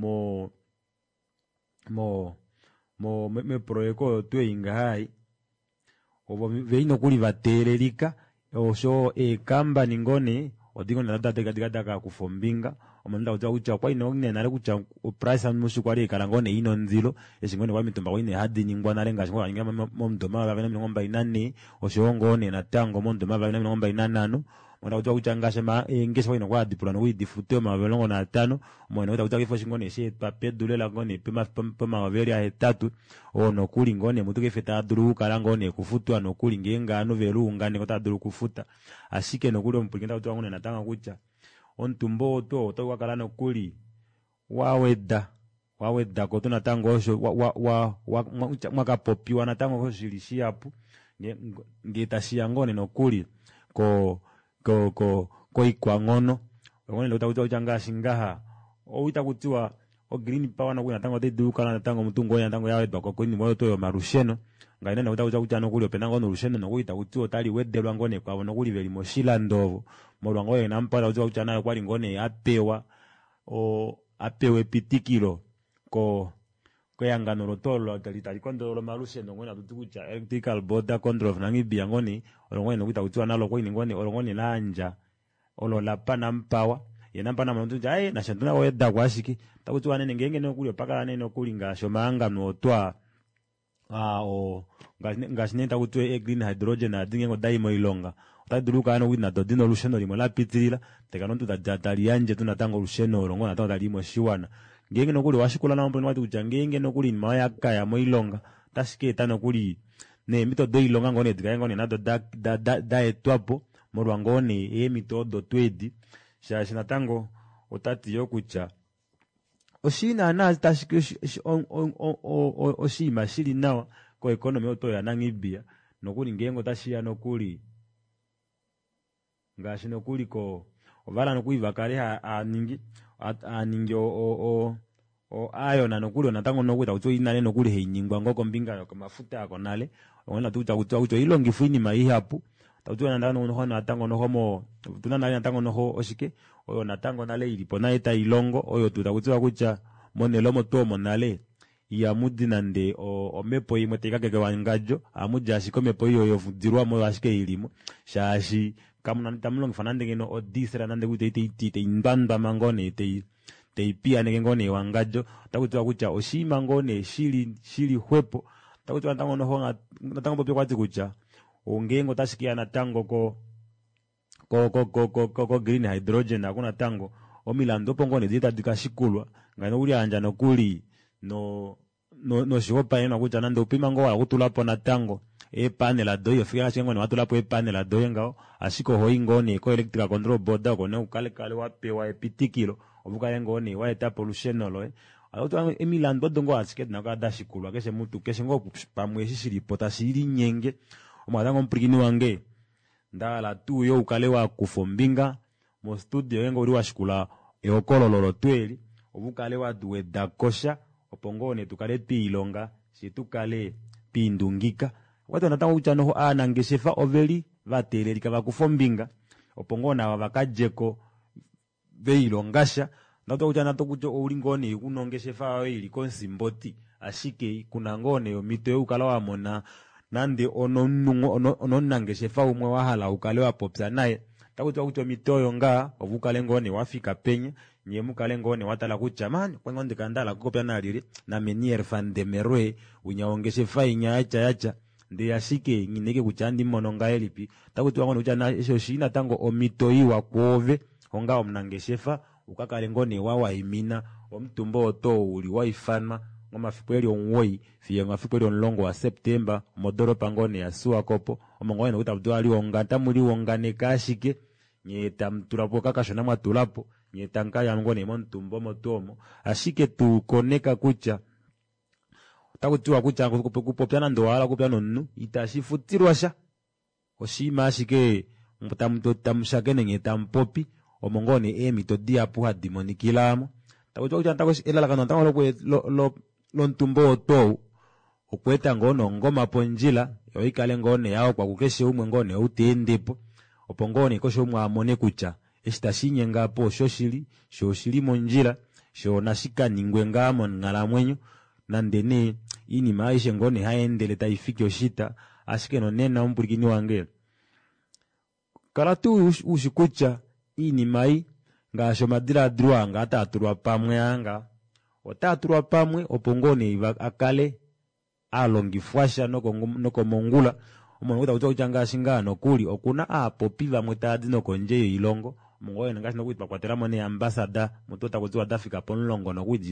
me proyeko twe ingahai ovo veino kuli vaterelika osho kamba ningone odigo na data kufombinga omanda ucha kwa ino nne nale kucha price amushu kwa le kalangone ino nzilo esingone kwa mitumba kwa ine hadi ningwa na lenga shingwa ngira momdoma ba bena ngomba inani oshongo ne natango mondoma ba bena ngomba inanano mwana ucha ngashe ma ngese kwa ino kwa diploma wi difute ma belongo na 5 mwana ucha kifo shingone she papier dulela ngone pema maveri ya 3 ono kuli ngone mutu kefeta duru kalangone kufutwa no kuli ngenga no velu ngane kota duru kufuta ashike no kuli mpikenda ucha ngone natanga kucha ontumbo to wakala no kuli waweda kotuna tango osho mwakapopiwa na tango osho shilishi hapu ngetashia ngone no kuli ko ikwa ngono ngone lo tauta ngaha o itakutiwa o green power na kuna tango teduka na tango mutungo ya tango yawe bako kweni moyo to marusheno ngaina na utauta kuchano kuli openango no rusheno no kuitakutiwa tali wedelwa ngone kwa no kuli veli moshila ndovo molwango ye nampala uzo uchana kwali ngone apewe pitikilo ko yangano lotolo tali kondolo marushe ngone atutukucha Electrical Board Control of Namibia ngone olongone nokuita kutiwa nalo kwini ngone olongone lanja ololapana mpawa yenampana mwantunja na shantuna weda kwashiki takutiwa nene ngenge no kuli pakala nene kuli ngasho manga no twa ngashineta kutwe green hydrogen adinge ngo daimo ilonga taduluka ano wina to dino lusheno limo la pitirila tekanontu datali yanje tunatango lusheno longo natango dalimo shiwana ngenge nokuli washikula na mpono wati uchangenge nokuli maya kaya moilonga tashike tano kuli ne mito do ilonga ngone dikayengo ne nado da etwapo molwangone emito do twedi shashina tango otati yokucha oshina na tashike oshima shili nawa ko economy oto ya Namibia nokuli ngengo tashia nokuli ngashi nokuli ko ovala nokuiva kale aningi ayo na nokuli natango nokuita kucho inale nokuli heinyingwa ngoko mbinga yo mafuta yako nale ona tuta kucho ilongifu inima ihapu tautua ndano no natango no homo tunana natango no oshike oyo natango nale ilipo na eta ilongo oyo tuta kucha monelo moto monale ya mudi nande omepo imwe tekake wangajo amuja ashiko mepo iyo yofudirwa mo ashike ilimo shashi kamuna nitamulongi fanande ngeno odisera nande kute ite indanda mangone te pia ngengone wangajo takutwa kucha oshima ngone shili hwepo takutwa tango no honga tango popyo kwati kucha ongengo tashikia na tango ko green hydrogen akuna tango omilando pongone zita dikashikulwa ngano uli anja no kuli no shiwopa ena kucha nando upima ngo wala kutulapo na tango panela doyo fika chengo ne watulapo panela doyo ngao ashiko hoingone ko Electrical Control Board ko ne ukale wapewa epitikilo obuka ngone wa eta pollution lo auto emilando dongo asket na kada shikulwa keshe mutu keshe ngo pamwe shishiri potashiri nyenge omadango mpirikini wange ndala tu yo ukale wa kufombinga mo studio yengo uri washikula eokolololo tweli obukale wa duwe dakosha opongone tukale pilonga shitukale pindungika watu natanga kuchano ho anangeshefa oveli vatelelika vakufombinga opongona wavakajeko veilongasha nato kuchana to kucho ulingone unongeshefa waili konsimboti ashike kuna ngone yo mito yo ukala wa mona nande ononangeshefa umwe wahala ukale wa popsa naye takuti wakuti mitoyo nga ovukale ngone wafika penye nyemu kale ngone watala kuchamani kwa ngonde kandala kukopya naliri na Menier van de Merwe unyaongeshefa inya yacha ndi yashike ngineke kuchandi mononga elipi takuti wangone uchana esho shina tango omitoyiwa kuove onga omnangeshefa ukakale ngone wawa imina omtumbo oto uli waifana ngoma fipweli onwoi fiye ngafipweli onlongo wa September modoro pangone ya Suakopo omongone utabudu ali ongata muri ongane kashike nyeta mtulapo kakashona matulapo nyeta nkaya ngone montumbo motomo ashike tu koneka kucha takutiwa kucha kupopyana ndoala kupyana nnu itashifutirwasha oshima ashike mtamshakene nyeta mpopi omongone emito diapu hadimonikilamo takutiwa kucha ntakoshi elala kana ntango lo ntumbo otou okweta ngono ngoma ponjila yoikale ngone yao kwa kukeshe umwe ngone utendepo opongone kosho umwe amone kucha eshitashinye ngapo shoshili monjila sho nashika ningwe ngamo ngala mwenyo nandene ini maisha ngone haendele taifiki oshita ashike no nena umpurikini wange kala tu ushikucha ini mai ngasho madira druanga ataturwa pamwe anga otaturwa pamwe opongone iva akale alongifwasha noko mongula omuntu utakuta kuchanga shingano kuli okuna apo piva mwetadi noko nje ilongo mungoye ngashino kuti pakwateramo ne ambassador mutota kuziwa dafika ponlongo nokuti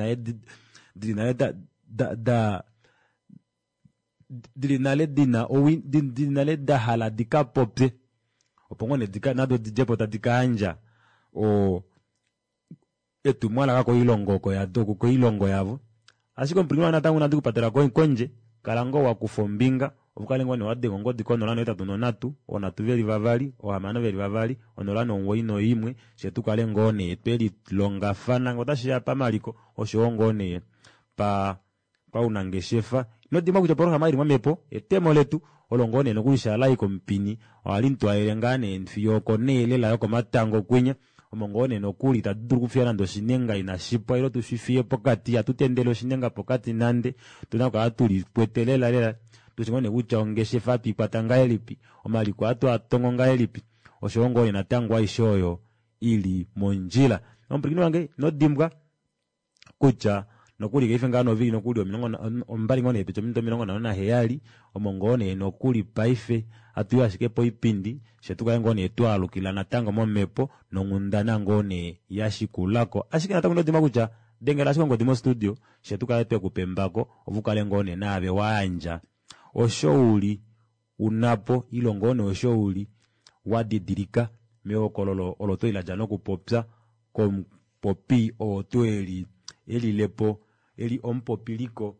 dina le hala dika popte opongone dika nado dijepo tadika anja o etu mwala kako ilongo ko ya doku ko ilongo yavo ashiko mprimwa na tangu nadiku patera ko konje kalango wa kufombinga obukale ngone wadde ngo dikono lano eta tunonatu ona tuveli vavali o amano veli vavali onolano ngoino imwe shetukale ngone etweli longa fana ngotashi ya pamaliko osho ngone pa unangeshefa no dima kuja poro hamairi mwamepo etemo letu olongone nokulisha laiko mpini walintu aelengane nfiyo konele la yoko matango kwinya omongone nokuli taduru kufyana ndo shinenga inashipwa ilo tushifie pokati atutendelo shinenga pokati nande tunaka atuli pwetelela lela tushingone kucha ongeshefa pi patanga elipi omaliko atu atongonga elipi oshongone natangwa ishoyo ili monjila ompikini wange no dimbwa kucha nokuli keifenga no vili nokuli ombali ngone epicho minto milongo na heyali omongone nokuli paife atuyashikepo ipindi shetuka ngone etwalukila natango momepo nongundana ngone yashikulako ashike natango ndima kucha dengela shikongo dimo studio shetuka yetu kupembako ovukale ngone nabe wanja oshouli unapo ilongone oshouli wadidirika meokololo olotoila jano kupopsa kom popi otweli elilepo eli ompopiliko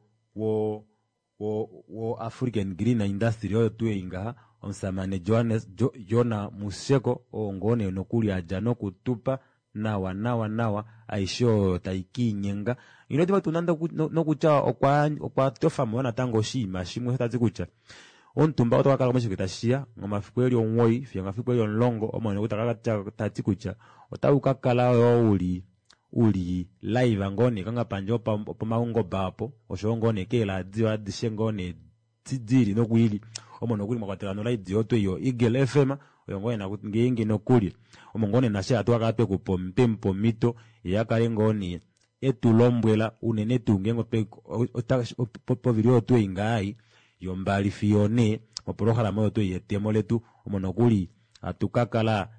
wo African Green Industry oyo tuinga onsamane Jona Museko ongone nokuli ajano kutupa nawa aisho taikinyenga inoti tunanda nokucha okwa tofa mwana tango shima shimwe tazikucha ontumba otwakala mwishikitashia ngomafikweli onwoi fyanga fikweli onlongo omone kutakaka tatikucha otawukakala uli live ngone kanga panjo pa maungo bapo oshongone kela dziwa dishengone tidziri nokuili omono kuli makwaterano live yoto iyo Eagle FM oyongone nakutinge nokuli omongone nashe atwaka kupompe mpomito yakale ngone etulombwela unene tungengo pe po video to ingai yombali fione oporohala moyo to yetemo letu omono kuli atukakala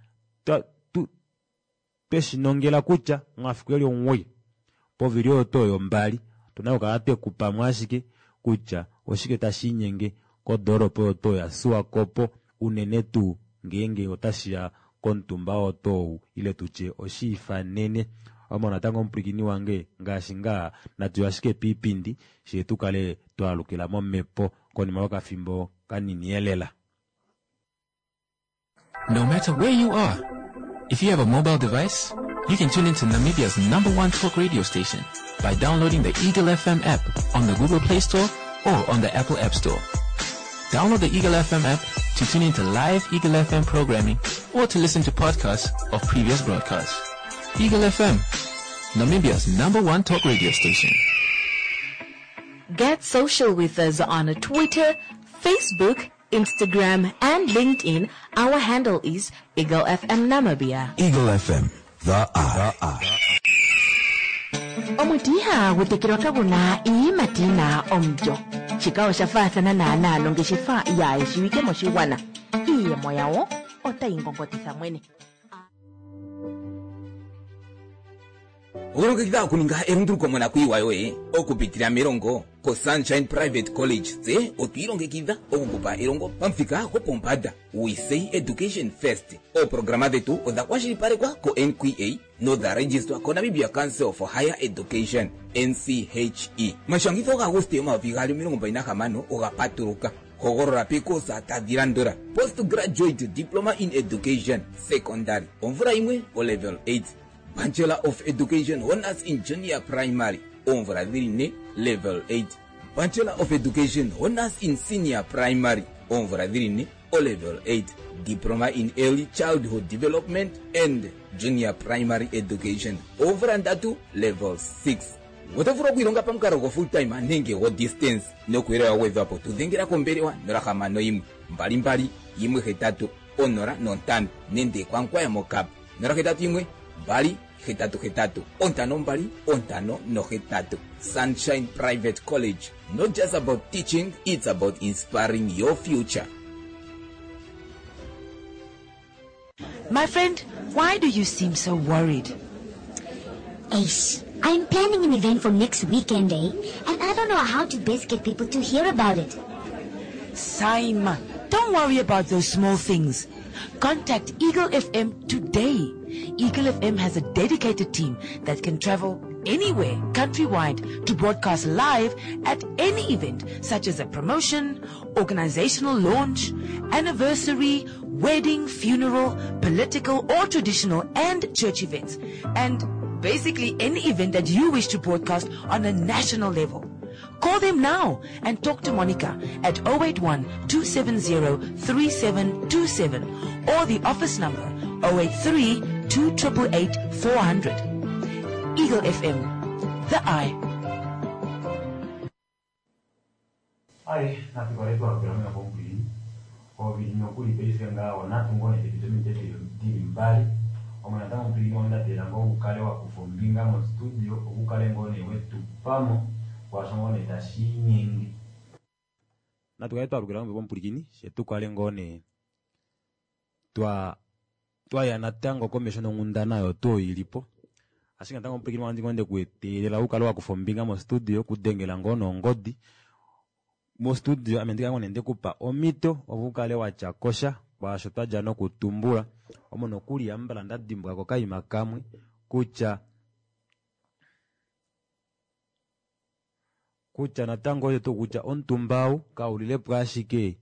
peshinongela kucha ngafikweli onwoi po video to yombali tunayo kaate kupamwashike kucha oshike tashinyenge kodoropo to ya Suakopo unene tu ngenge otashia kontumba oto ile tuche oshifanene omona tango mplikini wange ngashinga natuyashike pipindi shetukale twalukila momepo koni mawaka fimbo kanini elela no matter where you are. If you have a mobile device, you can tune into Namibia's #1 talk radio station by downloading the Eagle FM app on the Google Play Store or on the Apple App Store. Download the Eagle FM app to tune into live Eagle FM programming or to listen to podcasts of previous broadcasts. Eagle FM, Namibia's #1 talk radio station. Get social with us on Twitter, Facebook, Instagram, and LinkedIn. Our handle is Eagle FM Namibia. Eagle FM, the eye. Omutiha gutekirwa kabuna imatina omjo. Chikao shafata na nalonge shifa ya ishiwike moshiwana. Iye moyao ota ingongotisa mwene. Uroke kida kuninga erunduko mwana kuiwayo okupitira mirongo ko Sunshine Private College ze otironge kida okukupa irongo pamfika ko pompada we say education first o programa vetu oda kwashiri pare ko NQA no da register ko Namibia Council for Higher Education NCHE mashangito ga agosto mavigali mirongo baina kamano oga paturuka kogorora piko sa tadirandora postgraduate diploma in education secondary onvura imwe o level 8 Bachelor of Education Honors in Junior Primary onvura dirine level 8 Bachelor of Education Honors in Senior Primary onvura dirine o level 8 Diploma in Early Childhood Development and Junior Primary Education onvura ndatu level 6 Wotafura kuironga pamkaro ko full time anenge wo distance no kuira weather po tudengera kombelewa norakama no imwe mbali imwe hetatu onora nontan nende kwankwa ya mokap norakhetatu imwe Bali, hetatu, ontano mbali, ontano no hetatu. Sunshine Private College, not just about teaching, it's about inspiring your future. My friend, why do you seem so worried? Ace, I'm planning an event for next weekend, and I don't know how to best get people to hear about it. Saima, don't worry about those small things. Contact Eagle FM today. Eagle FM has a dedicated team that can travel anywhere countrywide to broadcast live at any event such as a promotion, organizational launch, anniversary, wedding, funeral, political or traditional and church events, and basically any event that you wish to broadcast on a national level. Call them now and talk to Monica at 081-270-3727 or the office number 083-288-400. Eagle FM, the eye. Ai, nafikore tu programu ya kompini. Kwa vino kuli pesa ngao na tungone tete mbali. Omanatanga mpili onda tela ngo ukale wa kufombinga mu studio ukale ngone wetu pamo. Wasongone tashi nyingi na tukaitwa programu bo mpurikini shetu kwale ngone twa yana tango commission ngunda nayo to ilipo asinga tango mpurikini wanzi ngonde kwetelela ukalo wa kufombinga mo studio kudengela ngono ngodi mo studio amendika ngone nde kupa omito obukale wa chakosha kwa shota jano kutumbula omono kuli ambala ndadimbwa ko kayima kamwe kucha na tango yeto kucha ontumbao kaulile prashike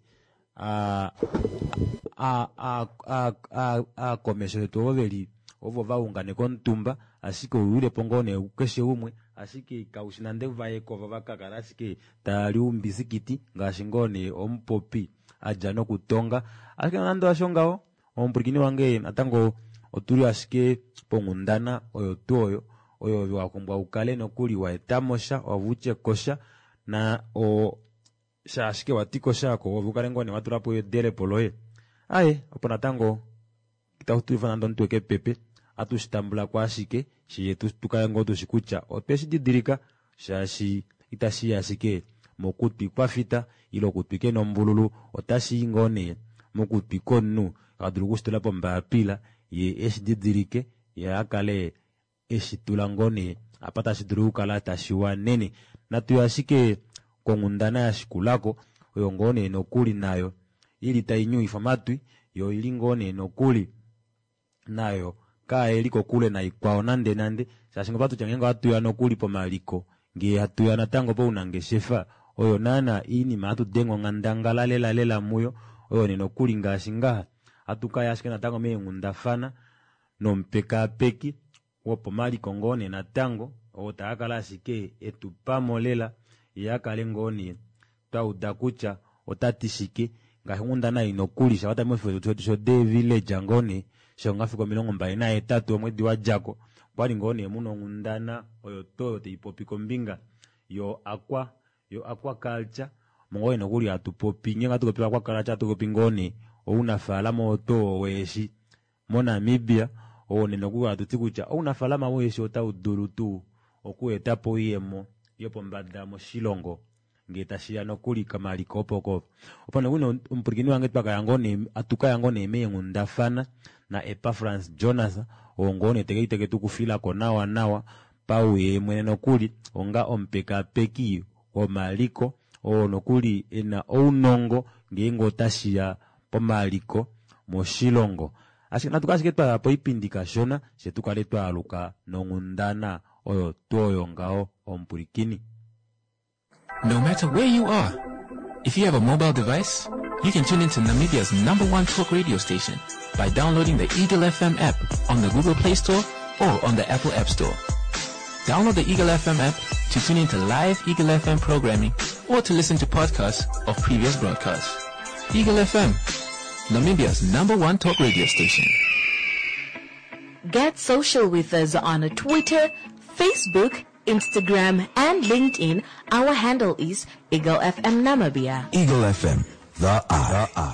komesho yeto oveli ovo vaungane kontumba asike uile pongone ukeshe umwe asike kaushinande vaye kova vakakara asike tali umbisikiti ngashingone ompopi ajano kutonga asike nando ashongao ompurikini wange natango oturi asike pongundana oyo tuoyo oyo wakumbwa ukale nokuli wa etamosha wavuche kosha na o shashike watiko shako wavukale ngone watulapo yo dele poloye aye opona tango kitautuifa nando ntueke pepe atushitambula kwa shike shiye tukaya ngoto shikucha opeshi didirika shashi itashi yashike mokuti kwa fita ilo kutike nombululu otashi ngone mokuti konu kadulukushtela pomba pila ye eshi didirike ya akale eshitulangone apata shidruka la tashiwa nene na tuyashike kongundana ya shikulako oyo ngone nokuli nayo ili tainyu ifamatwi yo ili ngone nokuli nayo ka eliko kule na ikwao nande sashingo patu changenga hatu ya nokuli po maliko nge hatu ya natango po unange shefa oyo nana ini matu dengo ngandanga lela muyo oyo ni nokuli ngashinga atukaya ashike natango me ngundafana no mpeka peki wopo mali kongone natango otakala ashike etupamolela yakale ngoni twa udakucha otatishike ngahunda inokulisha wata mwefu cho de village ngone shongafiko 23 omwedi wa jako bali ngone muno ngundana oyo to tipopiko mbinga yo aquaculture mongo inokuli atupopi nyenga tukopi aquaculture tukopi ngone ounafalama oto weshi mo Namibia onenokuwa tutikucha ounafalama weshi otaudurutu okuetapo yemo yopo mbada mo Shilongo ngetashia nokuli kamali kopoko opano kuno mpurikini wange twaka yangone atuka yangone eme ngundafana na Epafrance Jonas ongone tegeiteke tukufila konawa nawa pauye mwene nokuli onga ompeka peki o maliko nokuli ena ounongo ngengo tashia po maliko mo Shilongo ashina tukashike twa po ipindika shona shetukale twaluka nongundana oyo toyo ngao ompurikini. No matter where you are, if you have a mobile device, you can tune into Namibia's #1 talk radio station by downloading the Eagle FM app on the Google Play Store or on the Apple App Store. Download the Eagle FM app to tune into live Eagle FM programming or to listen to podcasts of previous broadcasts. Eagle FM, Namibia's #1 talk radio station. Get social with us on Twitter, Facebook, Instagram, and LinkedIn. Our handle is Eagle FM Namibia. Eagle FM, the R.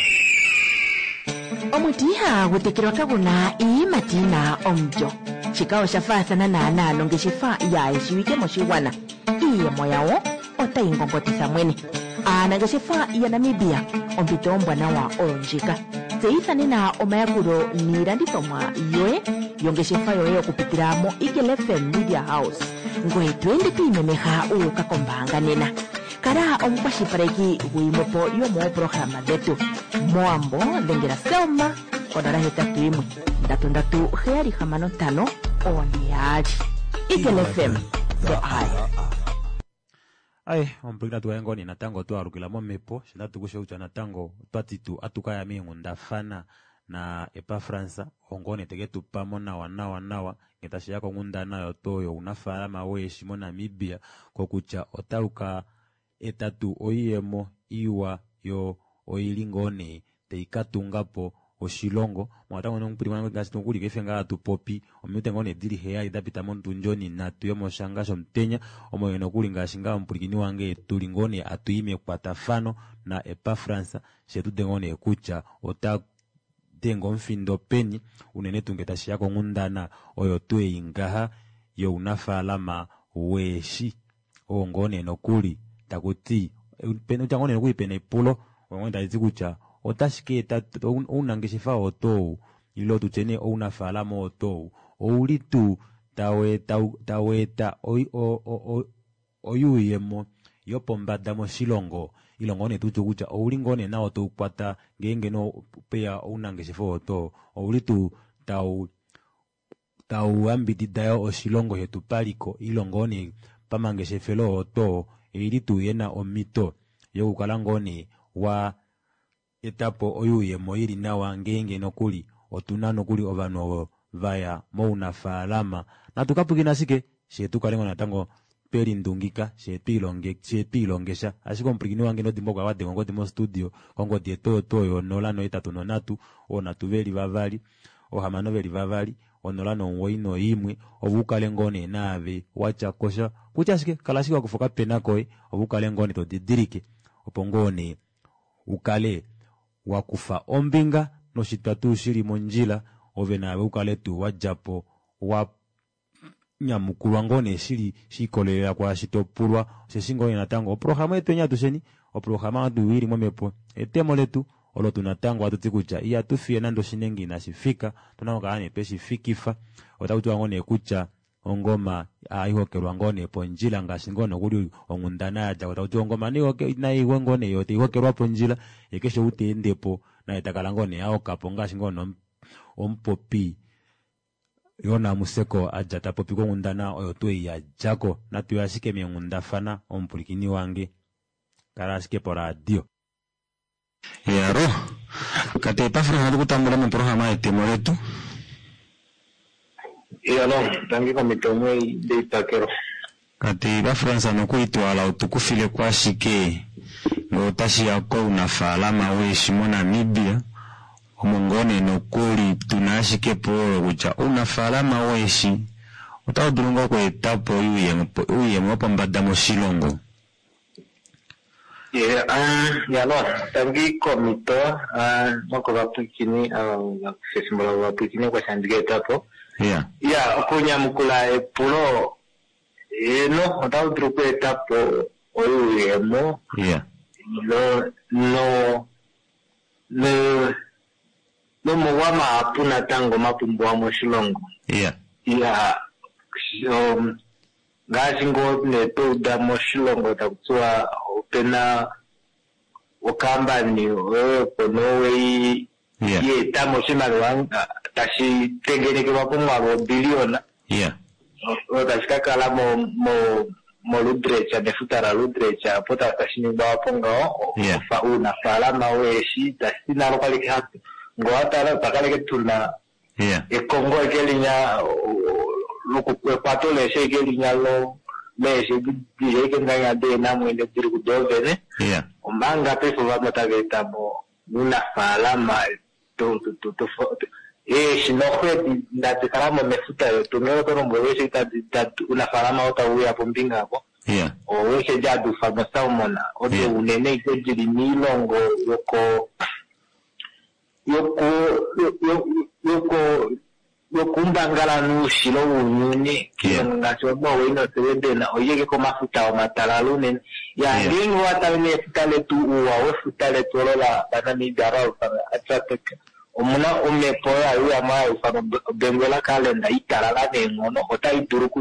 Omutiha gutekirwa kaguna imatina omjo. Chikao shafathana na nalonge shifa ya ishiwike moshiwana. Iye moyao otaingongotisa mwene. Anange shifa ya Namibia ompito mbwana wa onjika. Zeithani na omayakuro nirandithomwa yoe yonge shifa yoe okupitira mo Eagle FM Media House. Ngoe twende tuimemeha ukakombanga nena. Kara omukwashipareki huimopo yomo programa detu. Moambo lengera selma onara hetatu imwe. Ndatu heari hamano tano oneari. Eagle FM, the eye. Ai, ompulina tuwaengo ni natango tuwarukila momepo. Shina tukushe ucha natango twatitu atukaya mingu ndafana na Epafransa ongone tegetu pamo nawa ngetashia ko ngunda nayo toyo unafalama weshi mo Namibia kokucha otaruka etatu oyemo iwa yo oilingone teikatungapo oshilongo mwatango nongprimana ngasi tunguli kefenga atupopi omutengone dili heya idapita montu njoni natu yo moshanga shomtenya omoyeno kulinga shinga mpurikini wange tulingone atuime kwatafano na Epafransa shetu dengone kucha ota tengo mfindo peni unene tungetashia ko ngundana oyo tue ingaha yo unafalama weshi ongone nokuli takuti peno tangone nokuli pene pulo ongonda izikucha otashike unangeshifa oto ilo tuchene unafalama oto oulitu taweta oyuyemo yopombada mo Shilongo ilongone tuchukucha oulingone nao tukwata ngenge no pea unangeshifa oto oulitu tau ambitidayo oshilongo yetu paliko ilongone pamangeshefelo oto ilitu yena omito yokukalangone wa etapo oyuyemo ili nawa ngenge nokuli otuna nokuli ovano vaya mo unafalama na tukapukina sike shetu kalengo natango peli ndungika shetu ilongesha ashiko mpikini wange no dimbo kwa wade ngoti mo studio kongo die toyo nolano etatu nonatu ona tuveli vavali ohamano veli vavali onolano nwoino imwe obukale ngone nave wachakosha kuchasike kalashika kufoka penako obukale ngone to didirike opongone ukale wakufa ombinga no shitatu shiri monjila ovena ukale tu wajapo wa nyamukulu ngone shiri shikolera kwa shitopulwa seshingo inatango programa yetu nya tusheni programa duwiri momepo etemo letu olo tunatango atutikucha iya tufie nando shinengi na shifika tunawakaane peshi fikifa otakutu ngone kucha ongoma aihokerwa ngone ponjila ngashingono kuli ongundana ya otakutu ngoma ni na iwe ngone yote ihokerwa ponjila yekesho utendepo na itakala ngone yao kaponga shingono ompopi yona museko ajata popi ko ngundana oyo tue ya jako na tuyashike mengundafana ompulikini wange karashike por radio. Yaro. Kati pafra hadu kutambula mu programa etemo letu. No, tangi komitomo de Itakero. Kati bafransa no kuitwala utukufile kwa shike ngo tashi yako unafalama weshi mona Namibia omongone no kuli tunashike poro kucha unafalama weshi utadurunga kwa etapo uye mwapo mbada moshilongo. No, tangi komito moko wapukini sesimbola wapukini kwa sandige etapo. Okunya mukula pulo no otadurunga etapo oyuyemo. No mwama apuna tango mapumbwa moshilongo. Ngazi ngo neto da moshilongo takutua opena okambani konowe tamo shimalwanga tashi tengeneke mapumwa biliona. Otashikakala mo ludrecha nefutara ludrecha pota tashini bawaponga fa una falama weshi tasina lokalike hapo ngo atala takaleke tuna ekongo ekelinya patole ekelinya lo meshi direke ndanga de namwende tiru dovene ombanga peso vamataveta mo una falama to shinokhwe ndatikala mefuta tumero tono mbweshi tatu una falama ota uya pombinga hapo weche jadu famasa umona ode unene ikejiri milongo yoko mbangala nushilo unyuni ngacho mwa ino tebena oyege ko mafuta o matalalune ya ngingo watawene futale tu uwa futale tolola banami dara atrateka omuna umepoya uya mwa ufano bengola kalenda itarala nengono otaituruku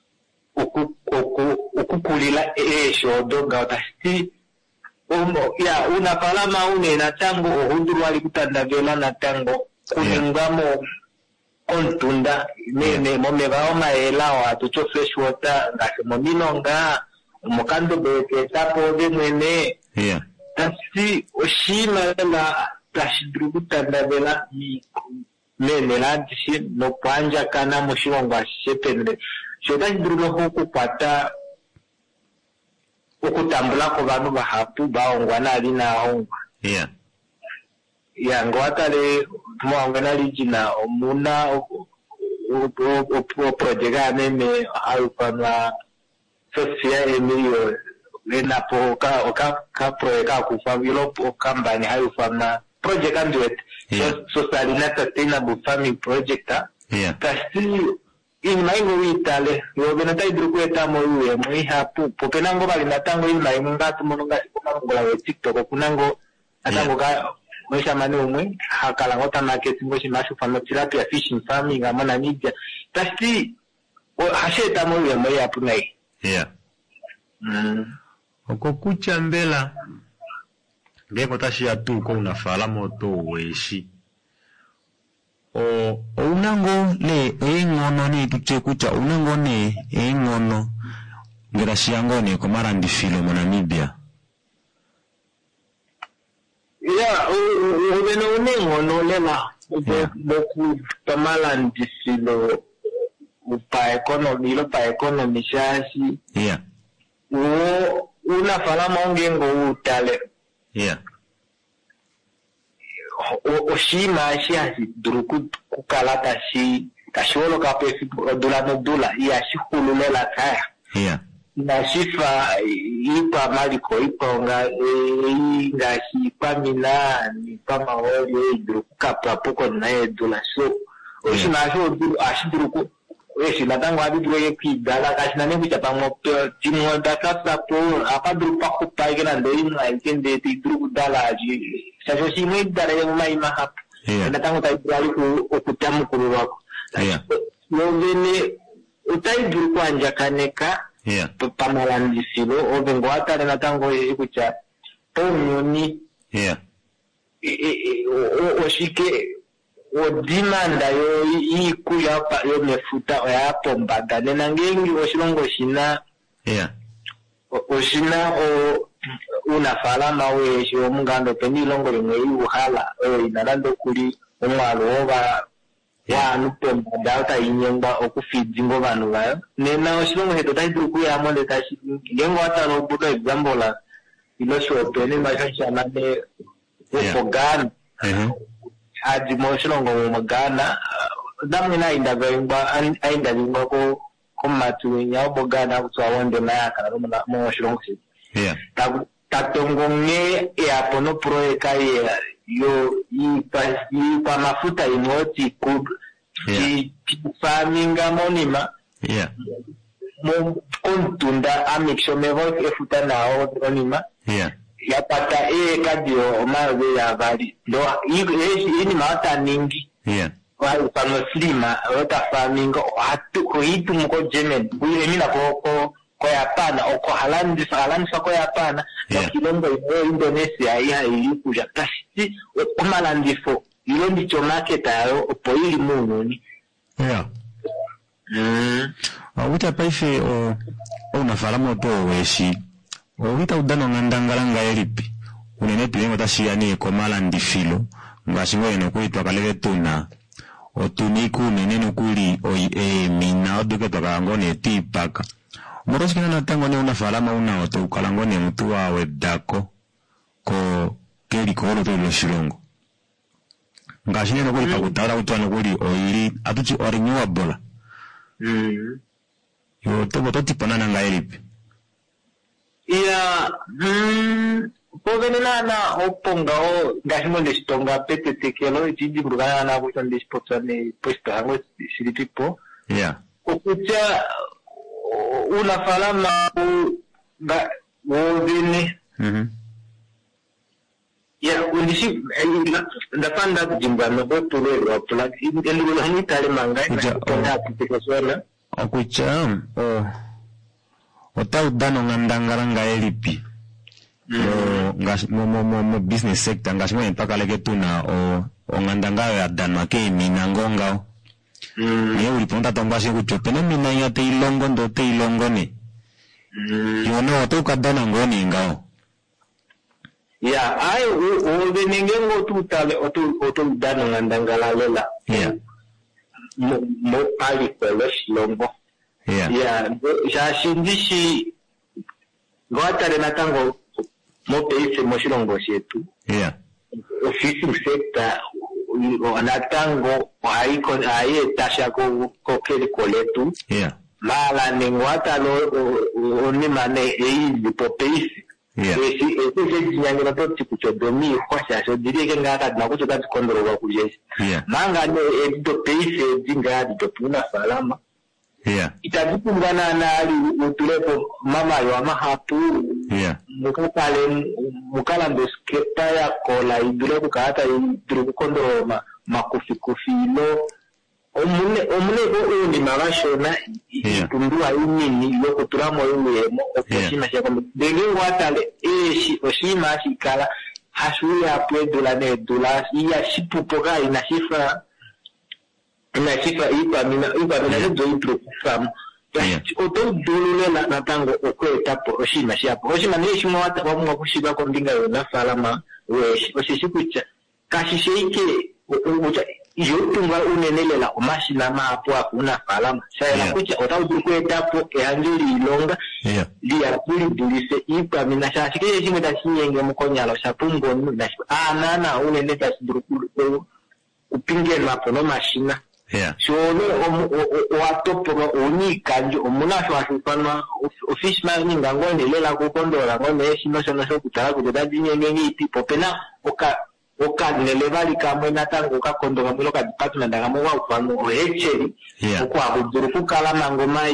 ukukulila donga otasti una palama une na tango ohunduru wali kutanda vela na tango kuningamo kontunda mene momebao maela atucho fresh water ngase mominonga mokando beke tapo de mwene tasti oshima la tashidrugu tanda vela mene la disi no panja kana moshilongo ashepende shoda ndrugo huku pata ukutambula ko bantu bahapu baongwa nali naongwa ngwatale mwangana lijina omuna o project aneme alpana socia emilio lena poka ka project ku familo o company alpana project andwet social sustainable farming project kasi maingo vitale yobena taidruku etamo uye mwihapu popenango bali natango ngatu mononga sikonango la TikTok kunango atango ka mwisha mani umwe hakala ngota market mwishi mashu fano tilapia fishing farming amana media tasti hashe etamo uye mwihapu nai oko kucha mbela ngeko tashi atu ko unafalamo to weshi unango ne engono ni tuchekucha unango ne engono ngirashiango ne komara ndifilo mo Namibia ubeno unengono lema boku tamala ndifilo upa economy shashi una falama ongengo utale oshima ashi duruku kukalata shi kasholo kape dula ya shikululela kaya na shifa ipa maliko iponga ngashi pamina ni pama wole duruku kapra poko na dula so oshima ashi duruku weshi natango abidro yekidala kashina nebucha pamo timo dakata po apadrupa kupaigena ndoina ikende tidruku dala aji sajo simwe dala yemai mahap natango taidali ku okutamu kuruwako novene utaidruku anjakaneka pamalan silo obengo atare natango ikucha pomyoni oshike odimanda yo iku yo mefuta ya pomba dane nangengi oshilongo shina oshina unafalama weshi omungando penilongo limwe iuhala inalando kuli omwalo oba wanupemba data inyengwa okufidzingo vanhu vayo nena oshilongo heto taitiri kuyamonde tashi ngengo atano budo example iloshope mashashana ne opogana adi moshilongo mogana damina indavengwa ko matunya obogana kutwa wonde mayaka mo moshilongo tatongonge ya pono proeka yo ipa mafuta inoti kud farming monima mo kontunda amixo mevo efuta na onima ya pata kadio mawe ya bali do ini mata ningi kwa slima rota farming hatu ko itu mko jemen kuile mina ko yapana oko halandi kwa yapana na kilombo Indonesia ya ilikuja kasi omalandifo ilo ndicho market ayo opo ili munoni uta paife unafalama to weshi wita udano ngandangala elipi unene pilengo tashiyani ko malandifilo ngashimwe no kuitwa kaleve tuna otuniku neneno kuli mina oduke tokangone tipaka Morosikina natango ne unafalama una oto ukalango ne mtu wawe dako ko keri kolo to loshilongo ngashine no kuli pakutara utwana kuli oili atuchi renewable yo to bototi ponana ngaelipi povenena na oponga o ngashimo ndistonga petetekelo itiji burgana na buton dispotane puesto hango siripipo okucha unafalama wovini undishi ndapanda jimbano botulero plug indilo hanitale manga na ponda kutekosona okucha ota udano ngandangara elipi mo business sector ngashimo mpaka leke tuna o ngandanga ya danmake minangonga Ni uliponta tombasi kuchopena mina ya te ilongo ndo te ilongo ni. Yono to kadana ngoni ngao. Ya, ayo uwe ningengo tutale otu dano ngandangala lela. Ya. Mo pali kwelosh lombo. Ya, shashindishi gwatare natango mo peise moshilongo shetu. Ya. Ofisi sector natango haiko aye tasha ko kele koletu mala ningwata lo oni mane lipo peisi esi nyangela to tikuchodomi kwasha so dirike ngaka na kucho kati kondoro wa kujesi manga ne edito peisi dinga dito tuna salama itabikungana na ali utulepo mama yo mahapu mukala ndoskepa ya kola idule kukata idule kondo makufilo omune go ni mabashona itundua inini yoko turamo yemo okishima shako denge watale oshima shikala hasuya pwe dola ne dola ya shipupoga inashifa ipa mina ndo intro fam oto dolule na tango okweta po oshima shapo oshima ne shimo wata kwa mungu kushiba kwa ndinga yona falama wesh osishikucha kashisheike yotunga unenelela omashina mapo akuna falama shaya kucha otawu kweta po eanjuli ilonga liya kuli dulise ipa mina shashike shimo tashinyenge mukonyalo shapungo na nana unene tashidurukulu upinge mapo no mashina shone watopo unikanjo omunasho ashufana ofishman ngangone lela kukondora ngone shino shona shokutala kudadi nyenye tipo pena oka nelevali kamwe natango kakondora mulo ka department ngamo wa ufano ohecheri okwa kuduru kukala mangoma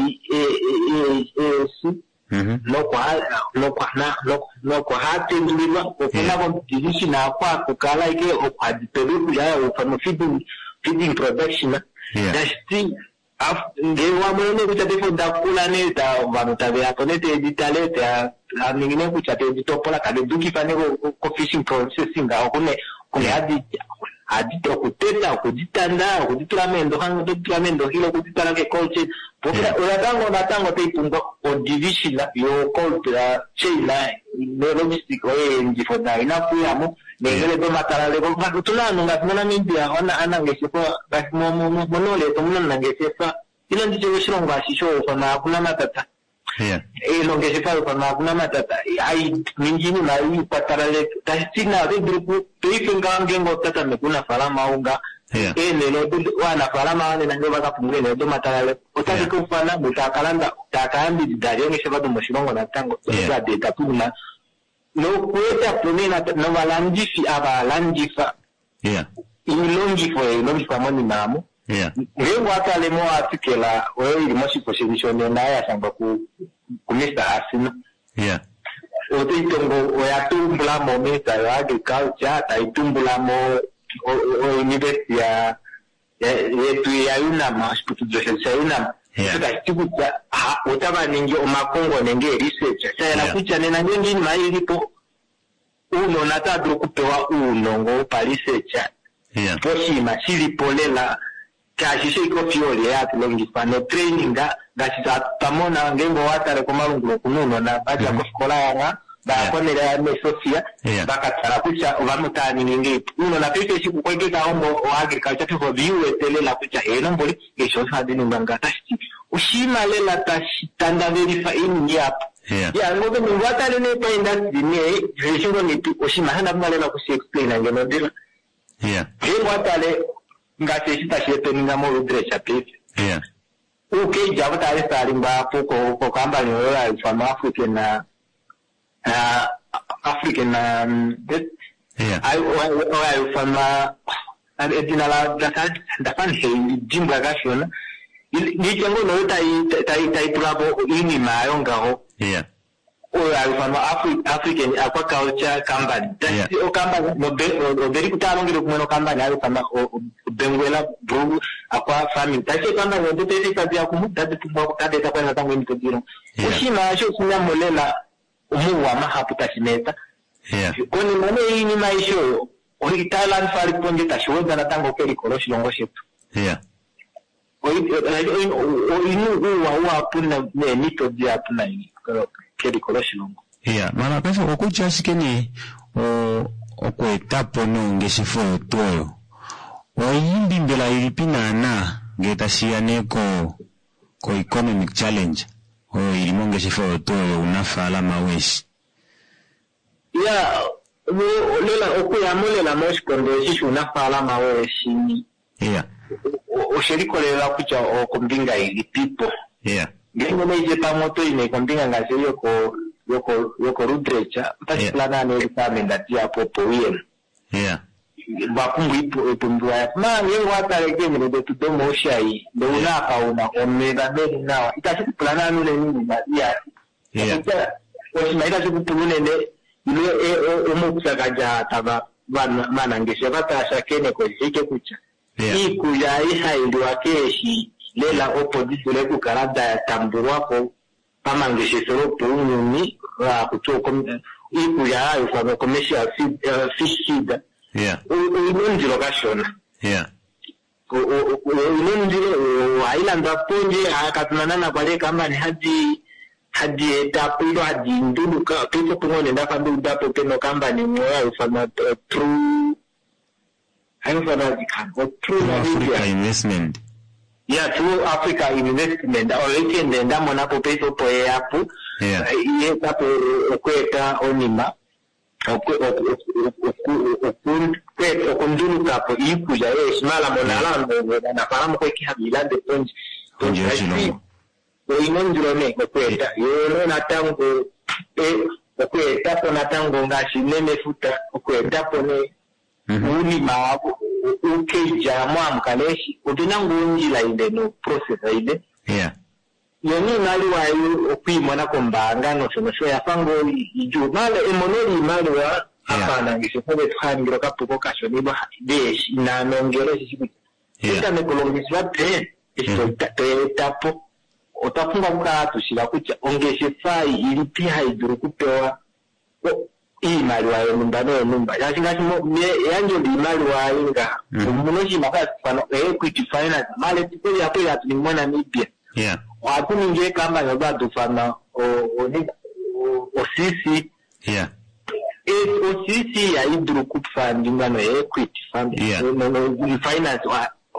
no hati ndulima okuna kompetishi na kwa kukala ike okwadipelu kujaya ufano feeding production dasti ngewa mwene kuchate ndakula neta vanhu tabe aponete editalete kuchate editopola kade duki fane ko fishing processing ngao kune hadi adito kuteta kujitanda kujitulamendo hango tulamendo hilo kujitala ke culture porque unatango teipunga o divishila yo culture chila logistic ngifona inakuyamo ngele do matarale ko tulano ngatuna mindia ona anangese ko monole to munana ngesefa ila ndicho shilonga shisho kona kuna matata ngese fa kona kuna matata ai minjini na i patarale tasina de grupo pekinga ngengo tata mekuna falama unga lelo wana falama wane nange bakapungule do matarale otaki kufana mutakalanda takambi didare ngese bado moshilongo na tango ya data puna no kuweza kumena no balangifi abalangifa ilongifa moni mamu ngengo atale mo atikela wewe ilimoshi position na ya samba kumista asina otitongo oyatumbula mo meta ya agriculture taitumbula mo university ya yetu ya UNAM hospital ya UNAM tukachikuta utaba ningi omakongo nenge research sasa kucha nena nyingi mailipo uno natadro kupewa unongo pa research poshima silipolela kashishe iko fioli ya tulongi pano training da tamona ngengo watare ko malungu kununo na baja ko skola yanga ba konera ya Sofia bakatara kucha bamutani ningi uno na pete siku kwegeka ombo o agriculture for view telela kucha eno mboli kesho sadini ngangata ushima lela tashitanda verify in yap ya ngobe ngwatale ne pa industry ne reshingo ni ushima hana mbalela ku explain ngeno dira ngwatale ngate shitashete ngamo udresha pete okay jabata starimba ko kamba ni ola from African I from edinala dakan he jimba gashona ndijengo no tai plabo ini mayonga ho from African aquaculture company that o company no very kutalongero kumeno company ayo kama benguela bro aqua farming tache company ndo tete kazi ya kumudade tumbo kadeta kwa tango nitodiro ushima sho kunya molela umuwa mahaputa simeta koni mane ini maisho ori Thailand fari ponje tashoza na tango keli koroshi longo shetu inu uwa puna nito dia puna keli koroshi longo mara pesa okucha sikeni okwetapo no ngesifo toyo oyimbi mbela ilipina na ngetashia ko economic challenge ilimo ngesifo toyo unafala mawesi lela okuyamulela moshi kondo shishu unafala mawesi oshiriko lela kucha okumbinga ili people ngengo meje pamoto ine kumbinga ngase yoko rudrecha utachiplana nelikamenga tia popo wien bakumbu ipo ya ngengo atareke mene tudomo oshai ndo unapa omega bedi nawa itachiplana nule nini ya oshima itachikupulunene ile omukusakaja taba bana ngeshe batasha kene ko hike kucha iku ya isa ndo akeshi lela opposite le kukarada ya tamburwa ko kama ngeshe soro punyuni kuchoko iku ya ayo kwa commercial fish feed unonjiro kashona unonjiro island aponje akatunana kwa le kama ni hadi etapilo hadi nduluka pito pungone ndafandu dapo peno kamba ni moya ufama true ayo fana dikano true Africa investment true Africa investment already ndenda mona po peso po yapo tapo okweta onima okunduluka po ikuja smala monala na faramu kwa kihabila de ponje oinonjiro ne okweta yono natango okweta po natango ngashi nene futa okweta po ne uni maabo ukeja mwamkaleshi udinango unjila inde no process inde yoni nali wayo okwimwa na kombanga no sono ya fango iju male emonoli male wa apana ngishobe tkhangiro kapuko kashoni ba desh na nongere sisi ita me kolongiswa te isto tapo otafunga mkatu shila kucha ongeshe fai ili pia haiduru kupewa imali wayo numba yachingati yanjo imali wayo nga munoji makasi pano equity finance male tipeli hapo ya tulimona Namibia watu ninge kama yoba tufana osisi osisi ya hydrocoup funding ngano equity fund finance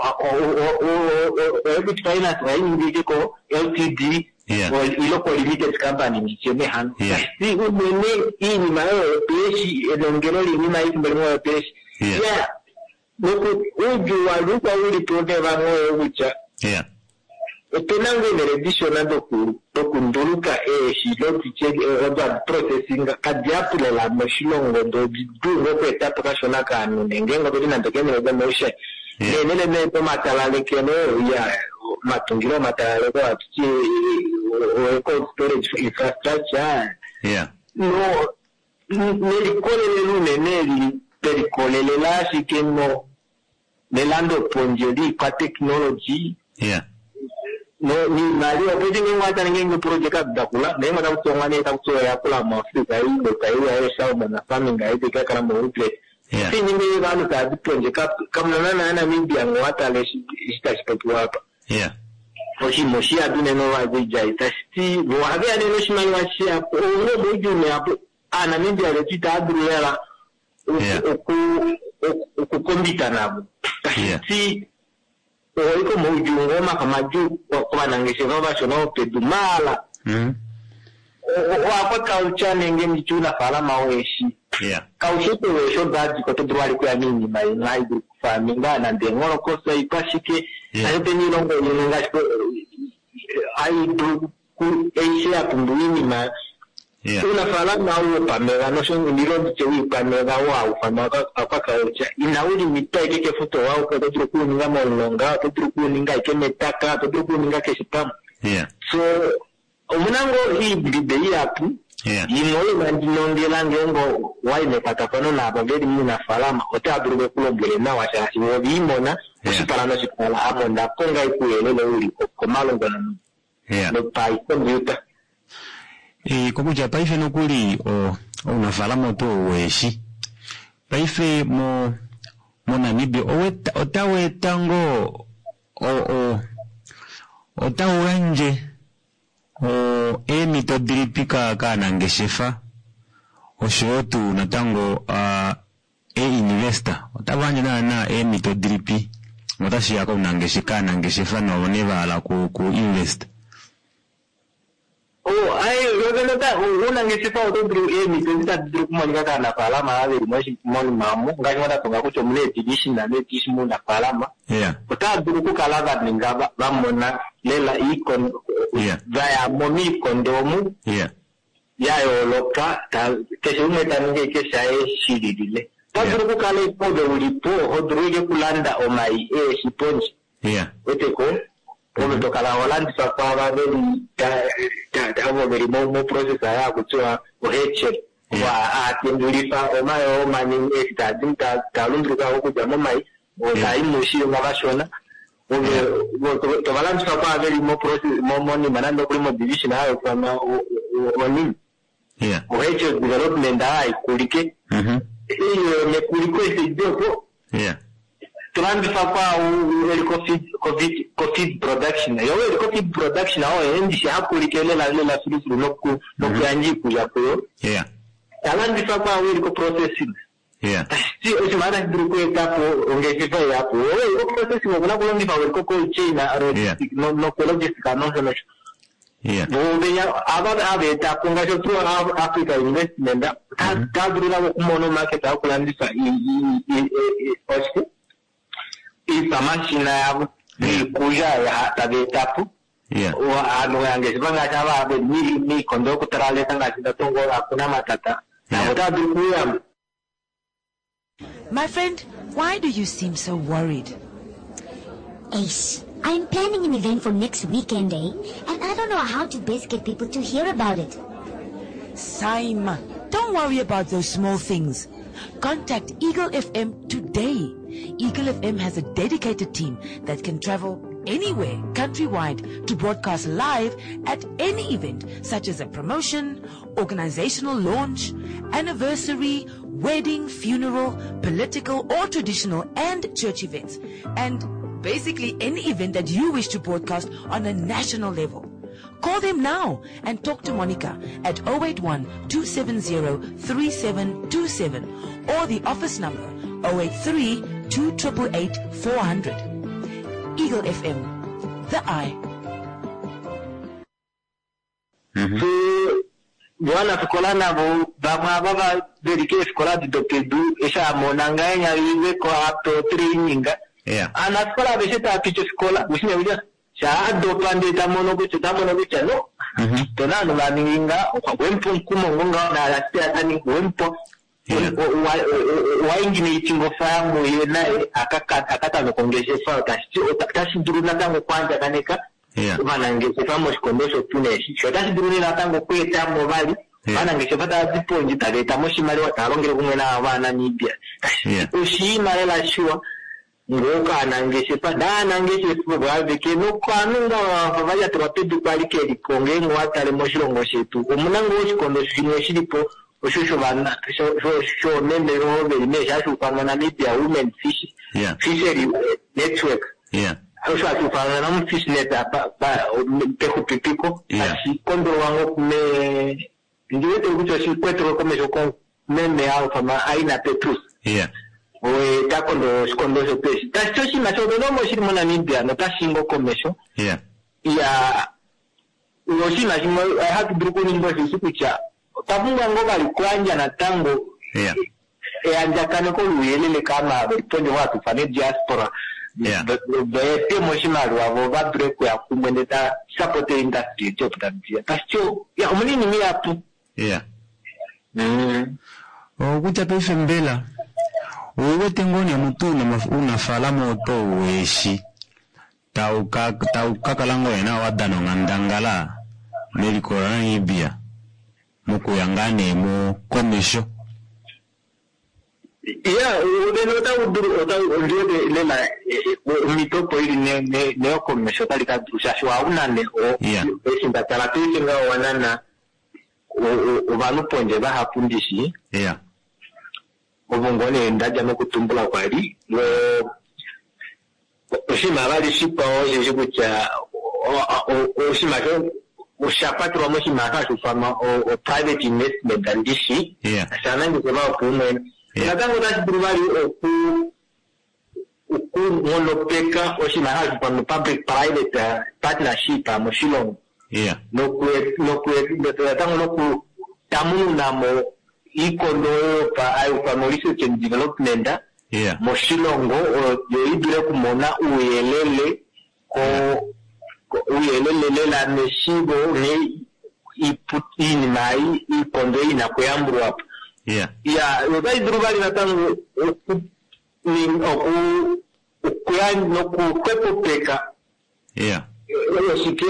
equity finance wa ingi ko LTD iloko limited company nicheme hano si umene hii ni mayo peshi elongero lima hii mbele peshi nuku uju waluka uli tuone vango ucha tenango imeredisho na doku nduluka shilo ticheki processing kadiapule la moshilongo do bidu ngoko etapo kashona kanu nengengo kuti nandokene leza moshe nene neto matalale kene ya matungiro matalale kwa tuchi cold storage infrastructure no nelikolele lune nelikolele lashi keno nelando ponjeli kwa technology no ni mali opeti ni wata ninge project dakula nema ta kutsongane ta kutsoya yakula mafika hiyo kaiwa ya shamba na farming haide kaka na mouple si ninge bana ta project kama na Namibia ngwata le shitashipatu hapa moshi adune no wajija itasti wabe ane national washi hapo uno bujune hapo Namibia le tita adruela ukukombita nabo si oiko mujungo makamaju kwa nangeshe baba shono pedumala wa culture nenge michuna fala maweshi kaushite wesho baji ko todwali kwa nini mai farming na ndengoro kosa ipashike ayote ni longo yenga ai do ku eisha punduini ma una fala na uo pamela no shongo ndilo chewi pamela wa ufama kwa culture inauli miteke ke foto wao kwa todruku ninga molonga todruku ninga ikemetaka todruku ninga keshipam so omunango hii bidei hapo imoyo mandinongela ngengo waine patafano na abageri muna falama otadruke kulombele na washashi wobimona usipalano sipala amonda konga ikuelele uli komalo ngana no pai computer kokuja paife nokuli unafalama to weshi paife mo Namibia otawe tango otawanje mitodripika kana ngeshefa oshotu natango investor otawanje na mitodripi motashi yako nangeshika nangeshefa no nevala ku invest yoganata unangeshefa otodru mitodripi kumanyika kana palama ave moshi moni mamu ngani wada tonga kucho mule edition na edition muna palama otadru kukalava ningaba bamona lela icon vaya momi kondomu yayo loka keshe umetange kesha shididile tadru kukale podo ulipo hodruge kulanda omai shiponji oteko odo kala holandi kwa veli avo veri mo process ya kutoa oheche wa atendulifa omayo mani estadinta talundruka huko jamai otai mushi ngabashona to balance kwa veli mo process mo money manando kulimo division hayo kama oni oheche development ai kulike hiyo ne kuliko isidogo transfer kwa COVID production yo COVID production ao endi hakulikele la sulusu no yanji kuyapo talandi kwa ko processing si osimara druko etapo ongesefa yapo processing ngona kulondi fa ko China no logistica no no bobenya aba eta kunga cho tu Africa investment ta durula mono market akulandi fa oske machine ya kuja ya tabetapu wa anu yange sibanga chaba abe ni kondo kutarale tanga tongo hakuna matata na utadrukuya. My friend, why do you seem so worried? Ace, I'm planning an event for next weekend, and I don't know how to best get people to hear about it. Saima, don't worry about those small things. Contact Eagle FM today. Eagle FM has a dedicated team that can travel anywhere countrywide to broadcast live at any event such as a promotion, organizational launch, anniversary, wedding, funeral, political or traditional and church events, and basically any event that you wish to broadcast on a national level. Call them now and talk to Monica at 081-270-3727 or the office number 083-288-400. Eagle FM, the eye. Buona sekolah na baba dedike sekolah di dokedu esa monanga nya iwe ko ato training. Ana sekolah bese ta teacher sekolah busnya uja sa do pande ta mono ko no. Tona no laninga ko wempo kumonga na atia tani wempo. Waingine chingo fangu yena akata no kongeshe fa tashi duruna tango kwanza kaneka bana ngese famo shikondosho tuneshi shotashi duruna tango kweta mobali bana ngese fata ziponji taleta moshimali watarongere kumwe na abana nibya ushima lela shua ngoka nangese fa dana ngese fu bwabeke no kwanunga baya twapedu kwalike likonge ngwatale moshilongo shetu omunango shikondosho shimwe shilipo Ushusho bana so meme robe imesha shufana na Namibia Women Fishery Network. Usho atufana na Fishnet ba peko pipiko. Asi kondo wango kume ndiwe tukucho si kwetro komesho kon meme alfa ma aina Petrus. Oe takondo shikondo so pesi. Tachoshi machodo no moshiri mo Namibia no tashingo komesho. Uyoshi mashimo I have to do kunimbo shikucha. Tapunga ngoba likwanja na tango anjakane ko luyelele kama bitonde watu fane diaspora bete moshimali wavo ba break ya kumwendeta support industry to putatia tacho ya umulini mi hapo okucha pefe mbela wewe tengoni mutuna unafala moto weshi taukakalango ena wadano ngandangala melikora ibia mukuyangane mu komisho udenota uduru lela mitopo ili neo komisho talika ushashi wa unane esinda talatisi nga wanana ubanu ponje baha pundishi ubungone ndaja no kutumbula kwali ushima bali shipa oje kucha ushima ushapati wa moshi makashu fama o private investment andishi sana ngizeba kumwe natango tashi burubali ku monopeka oshi makashu fama public private partnership moshilongo natango noku tamunu namo ikondo pa ayo fama research and development moshilongo yo idure kumona uyelele ko uyelele la meshibo ne iputini mai ikondo ina kuyamburu hapo yogai durubali natango ni kuyani no kukwepo peka yoshike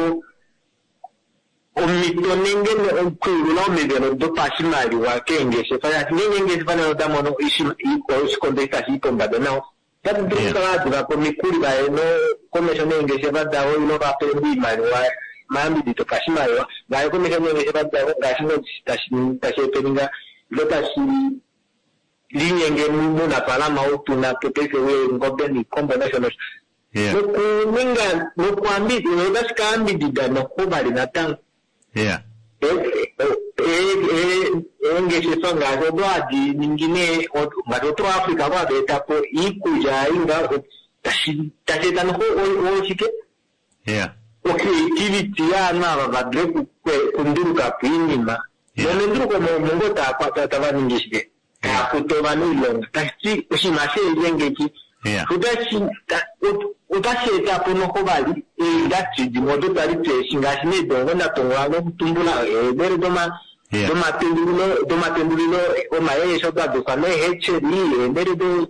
omitonenge kurula omebeno do pashimali wakengeshe fanya nyengeshe fanya odamono ishikondo ikashi mbadonao Tapi kalau juga pemikul bae no komisioner yang gesebab dawo ino kapendi manwa mami di tokashi manwa bae komisioner yang gesebab dawo gashi no tashi peninga lo tashi linya ngemu na pala mau tuna pepeke we ngobbe ni combination no kuninga no kwambi no daskambi di dano ko bali natang Engeshe songa zo doaji ningine madotro Afrika ba beta po ikuja inga tashetano ko shike creativity ya na ba dreku kunduka pinima nendru ko mongo ta pata tavaningishike ka kutoba nilo tachi ushimase yengeji utashi ta pono ko bali industry di modo tari te singashine dongo na tongwalo kutumbula bere doma tendulino o mae so da do kane hecheri bere do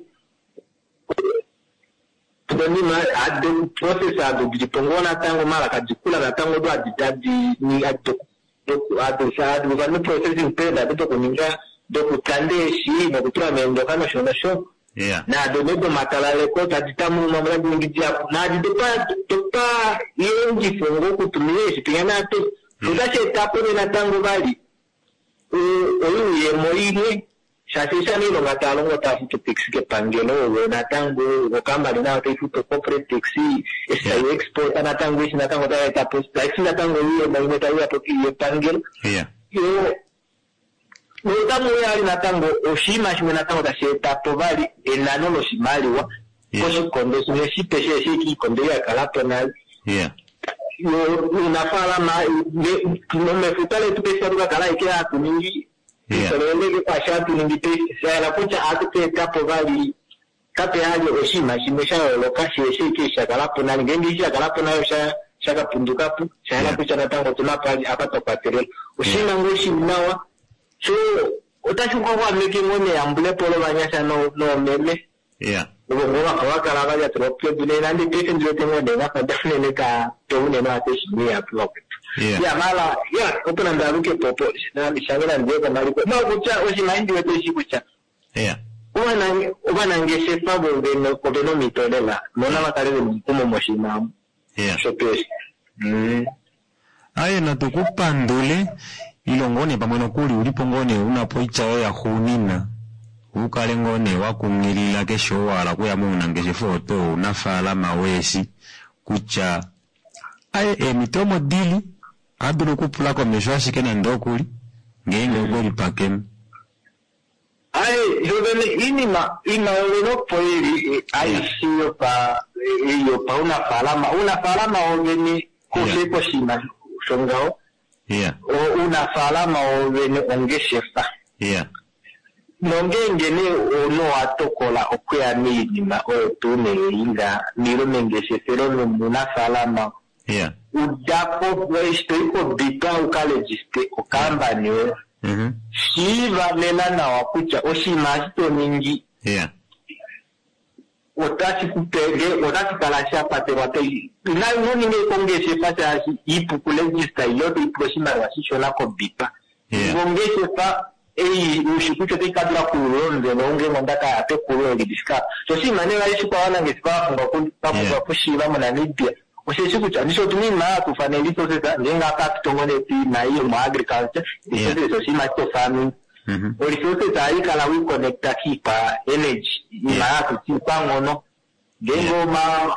doni ma adu process adu di pongona tango mara kajikula na tango do aditaji ni adu shadu kane processing peda do kuninga do kutande shi na kutura mendo kana shona sho na donné de makalale ko tatitamu mamla ngidia na dipa yengi fongo kutumie sipigana to tudache tapo na tango bali oye moine shasisa ni lo matalongo tafuto taxi ke pangelo na tango okamba na tafuto corporate taxi esa export na tango na tango ta tapo taxi na tango hiyo na imetaia to ki pangelo yo Mutamu ya na tango oshima shimena tango ta tapo bali enano lo shimali wa koshi kondo si peshe ki kondo ya kalatonal yo unafala ma no me futale tu pesa ruga kala ikia kuningi pero ele que pasha tuningi pe se la pocha ate tapo bali kape haje oshima shimesha lo kashi ki shakala ponal ngendi shakala ponal shaka pundukapu shana pocha na tango tunapa apato patere oshima ngoshi mnawa so utachukua kwa meki ngone ambule polo banyasha no meme ngoma kwa kala baja tropio bile nandi peke ndio tengo denga kwa dafne ka tone na teshi ni upload mala utona ndaruke popo na mishangana ndio kama liko na kucha oshimandi wetu shikucha ubana ngese pabo de ko mitolela nona makarele mkumo moshima so pesi aye na tukupandule ilongone pamweno kuli ulipongone unapoicha ya hunina ukale ngone wakungilila kesho wala kuyamuna ngeshe foto unafala mawesi kucha aye mitomo dili adulu kupula kwa meshwashi kena ndokuli ngenge ugoli pakemu aye jovene inima oleno poiri aye siyo pa unafalama oveni kuseko shima shongao unafalama ovene ongeshefa nongengene ono atokola okuya minima otune inga niro mengesefero munafalama udako historiko bipa ukalejiste okamba niwe shiva nena na wakucha oshimashito ningi otasi kalasha pate wate na nini kongeshe pata ipu kulejista yote iproshima wasisho lako bipa kongeshe pa ushikucho tikadra kuronde nonge ngondaka ate kuronde diska so si manera ishi kwa wana ngesipa funga kushiva mwana nibia oseshikucha nisho tumima kufanelito sesa njenga kapitongone pi na iyo ma agriculture so si macho farming orisources ari kala we connecta kipa energy ima kuchipa ngono gengo ma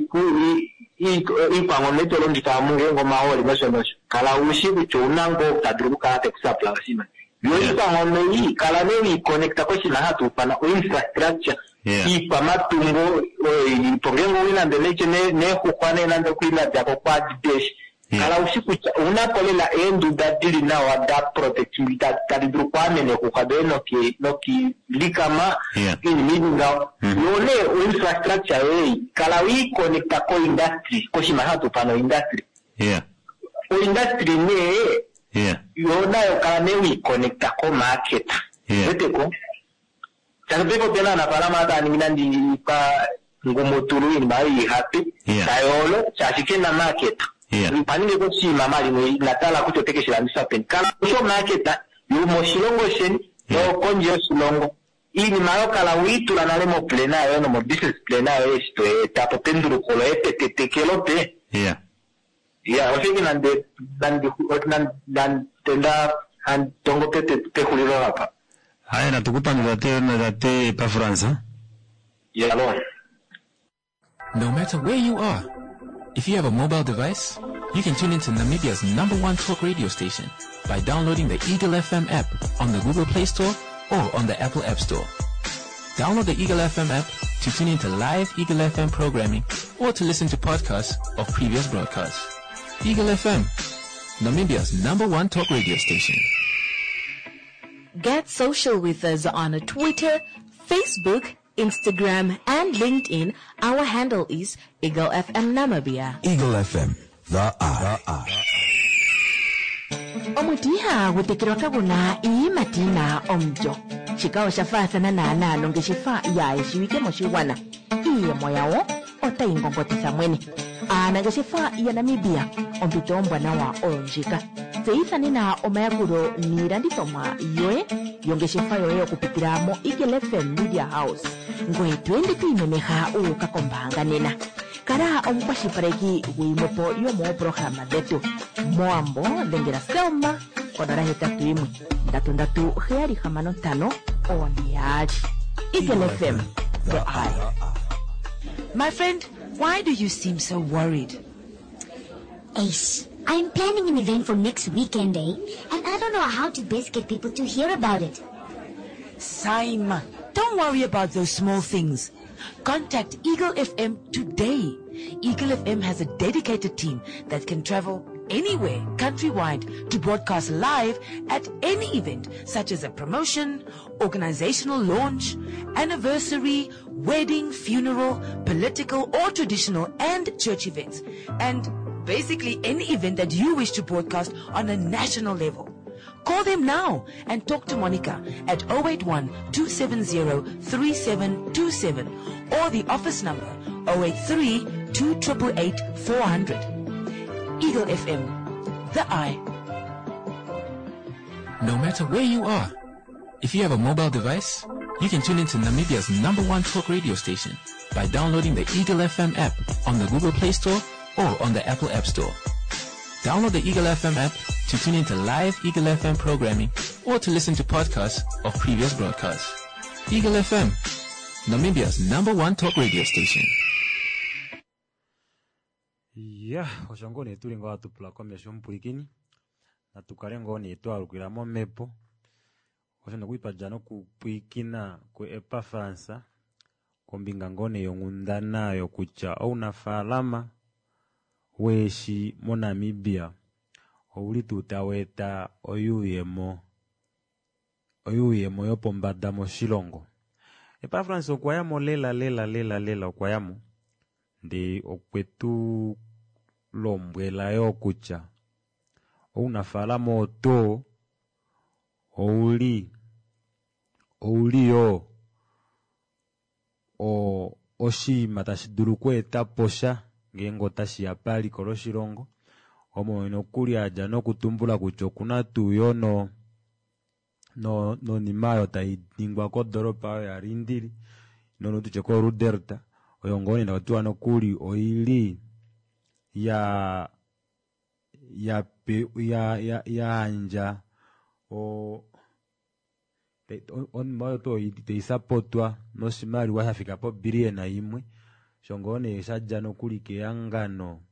ipango metolo ndikamunge ngoma oli mesho kala ushiku chonango kadruka ate kusapla sima yo ipango yi kala ne connecta ko sina hatu pana infrastructure ipa matungo ipongengo wina ndeleche ne kukwane nando kwina jako kwa dish kala usiku unakolela endu dadili na wada protectivity kadidrukwane ne kukadeno ki likama in midinga yone infrastructure kala wi connecta ko industry ko shima hatu pano industry o industry ne yona yo kala ne wi connecta ko market veteko Tanpeko tena na palama hata ninandi pa ngumoturu in mai happy tayolo chashike na market panile ko si mama ni natala kucho teke shilamisa pen kala so market yu moshilongo shen no konjo silongo ini mayo kala witu la nalemo plena yo no mo business plena yo esto tapo tenduru kolo tekelote ofiki nande tenda and tongo te kulilo hapa. Haya na tukupa ndate pa Fransa. No matter where you are, if you have a mobile device, you can tune into Namibia's #1 talk radio station by downloading the Eagle FM app on the Google Play Store or on the Apple App Store. Download the Eagle FM app to tune into live Eagle FM programming or to listen to podcasts of previous broadcasts. Eagle FM, Namibia's #1 talk radio station. Get social with us on Twitter, Facebook, Instagram, and LinkedIn. Our handle is Eagle FM Namibia. Eagle FM, the R. Omutiha wutekirota guna matina omjo. Chikao shafatana na nonge shifa ya shiwike moshiwana. Iye moyawo ota ingongotisa mwene. Anaga shifa ya Namibia ompito mbwana wa onjika. tseithanena omayakuro niilandithomwa yoye yongeshefa yoye okupitiramo Eagle FM Media House ngoye twende twiimemeha uukakombaanga nena. Kala omukwashilipaleki gwiimwepo yomoopologhalama dhetu moambo dhengela Selma konola 81 37665 Eagle FM, the eye. My friend, why do you seem so worried? Ace, I'm planning an event for next weekend, and I don't know how to best get people to hear about it. Saima, don't worry about those small things. Contact Eagle FM today. Eagle FM has a dedicated team that can travel anywhere countrywide to broadcast live at any event, such as a promotion, organizational launch, anniversary, wedding, funeral, political or traditional and church events, and basically any event that you wish to broadcast on a national level. Call them now and talk to Monica at 081-270-3727 or the office number 083-288-400. Eagle FM, the eye. No matter where you are, if you have a mobile device, you can tune into Namibia's #1 talk radio station by downloading the Eagle FM app on the Google Play Store or on the Apple App Store. Download the Eagle FM app to tune into live Eagle FM programming or to listen to podcasts of previous broadcasts. Eagle FM, Namibia's #1 talk radio station. Oshango ne tulinga watu platform ya shumpulikini na tukalengo ne twalukwira mo mepo oshano kuipajano kupwikina ku epa Fransa kombinga ngone yongundana yokucha ounafalama weshi mo Namibia ouli tutaweta oyuyemo yopombada mo shilongo epa France okwayamo lela okwayamo ndi okwetu lombwela yokucha ounafalama oto ouli yo oshima tashidulu kwetaposha ngengo tashiyapali koloshilongo omono kuli aja nokutumbula kutya okuna tuyo no nimayo tayiningwa kodoropa ya Lindili nono tuche ko Rudelta oyo ngone ndatuwa nokuli oili ya anja on moyo to isapotwa no simari wa hafika po biliona imwe shongone sajja no kulike yangano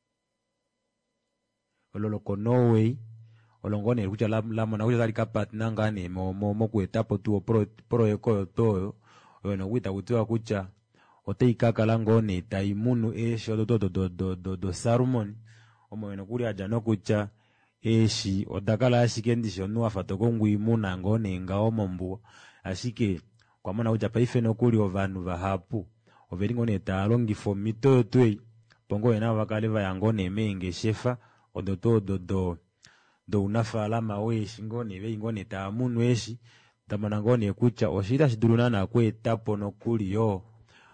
ololoko Norway olongone kucha la mona kucha zali kapatna ngane mo kuetapo tu pro eko toyo ono kuita kutiwa kucha oteikaka langone taimunu esho do Salmon omono kuli aja no kucha eshi odakala ashikendisho nuwa fatokongwa imuna ngone ngao mombu ashike kwa mona uja paife no kuli ovanu vahapu overingo ta longi for mito twei pongo ena vakale vayangone menge shefa odoto do unafalama weshi ngone ve ngone ta munu eshi tamana ngone kucha oshira shiduluna na kwetapo no kuli yo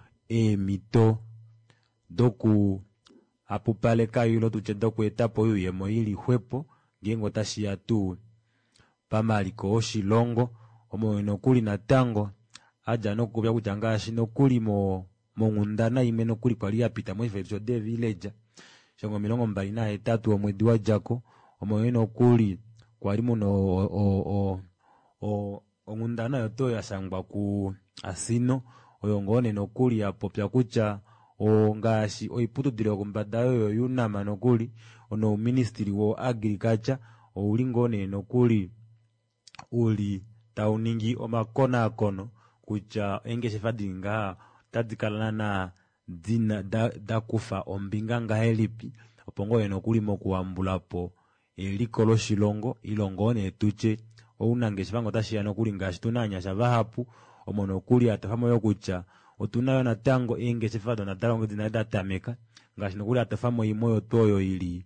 mito doku apupale kayulo tuchendo kwetapo yuyemo ili hwepo ngengo tashia tu pamaliko oshilongo omono kuli natango aja nokubya kutangashi nokuli mongundana imeno kuli pali apita mo verso de village shongo 23 omwedi wa jako omono kuli kwali muno ongundana yoto yasangwa ku asino oyo ngone nokuli apopya kucha ngashi oiputudire kumbada yo yunama nokuli ono ministry wo agriculture ouli ngone nokuli uli tauningi omakona akono kucha engeshe fadinga tadikalana na dina da kufa ombinga nga helipi opongo eno kuli mokuambulapo elikolo shilongo ilongone tuche ounangeshe vango tashia nokuli ngashi tunanya shavahapu omono kuli atafamo yokucha otunayo natango engeshe fado natango dina datameka ngashi nokuli atafamo imoyo toyo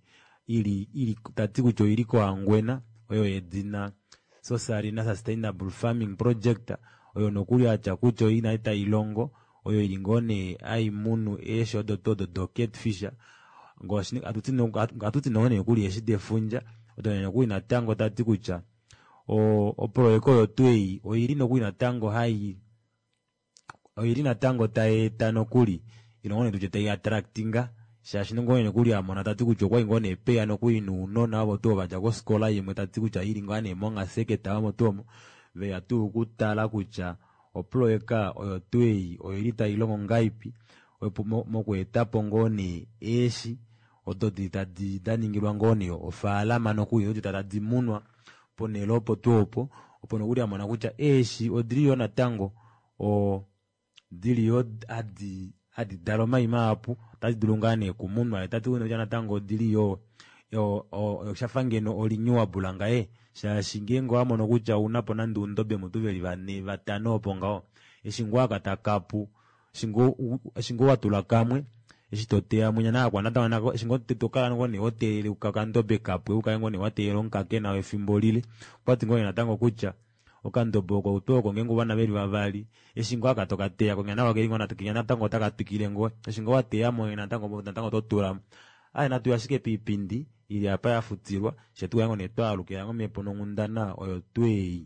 ili tati kucho iliko angwena oyo edina social na sustainable farming project oyo nokuli acha kucho inaita ilongo oyo ilingone aimunu esho do catfisher ngoshi atuti none kuli eshide funja otonene kuli natango tati kutya opoloweka oyo tweyi oyili nokuli natango oyili natango tayeeta nokuli ilongone tutye tayi attractinga shaashi nongone kuli amona tati kutya okwali ngone peya nokuli nuunona wabo tuwo badja kosikola yimwe tati kutya ili ngane monga seketa wamo tuomo veya tu kutala kutya opoloweka oyo tweyi oyili tayi longo ngaipi wepo mokweetapo ngone eshi ototi tadi daningilwa ngone ofaalama nokuli ototi tadi munwa ponelo opo tuopo opo nokuli amona kutya eshi odiliyo natango diliyo adi daloma imapu tadi dulungane kumunwa tati wino natango diliyo shafangeno olinyuwa ngaye shaashi ngengo amono kutya unapo nande undobe mutuveli vane vatano opo ngao eshingo akatakapu shingo watula kamwe eshitoteya munya na kwa nata nako shingo tetokala ngone hotel ukakandobe kapwe ukayengo ne watelo nkake na efimbo lile kwati ngone natango kutya okandobo ko utoko ngengo bana beli bavali eshingo akatoka teya ko ngana wakeli ngona tukinya natango takatukile ngo eshingo wateya mo natango totura aya natu yashike pipindi ili apa yafutirwa shetu yango netwaluke yango mepono ngundana oyo tweyi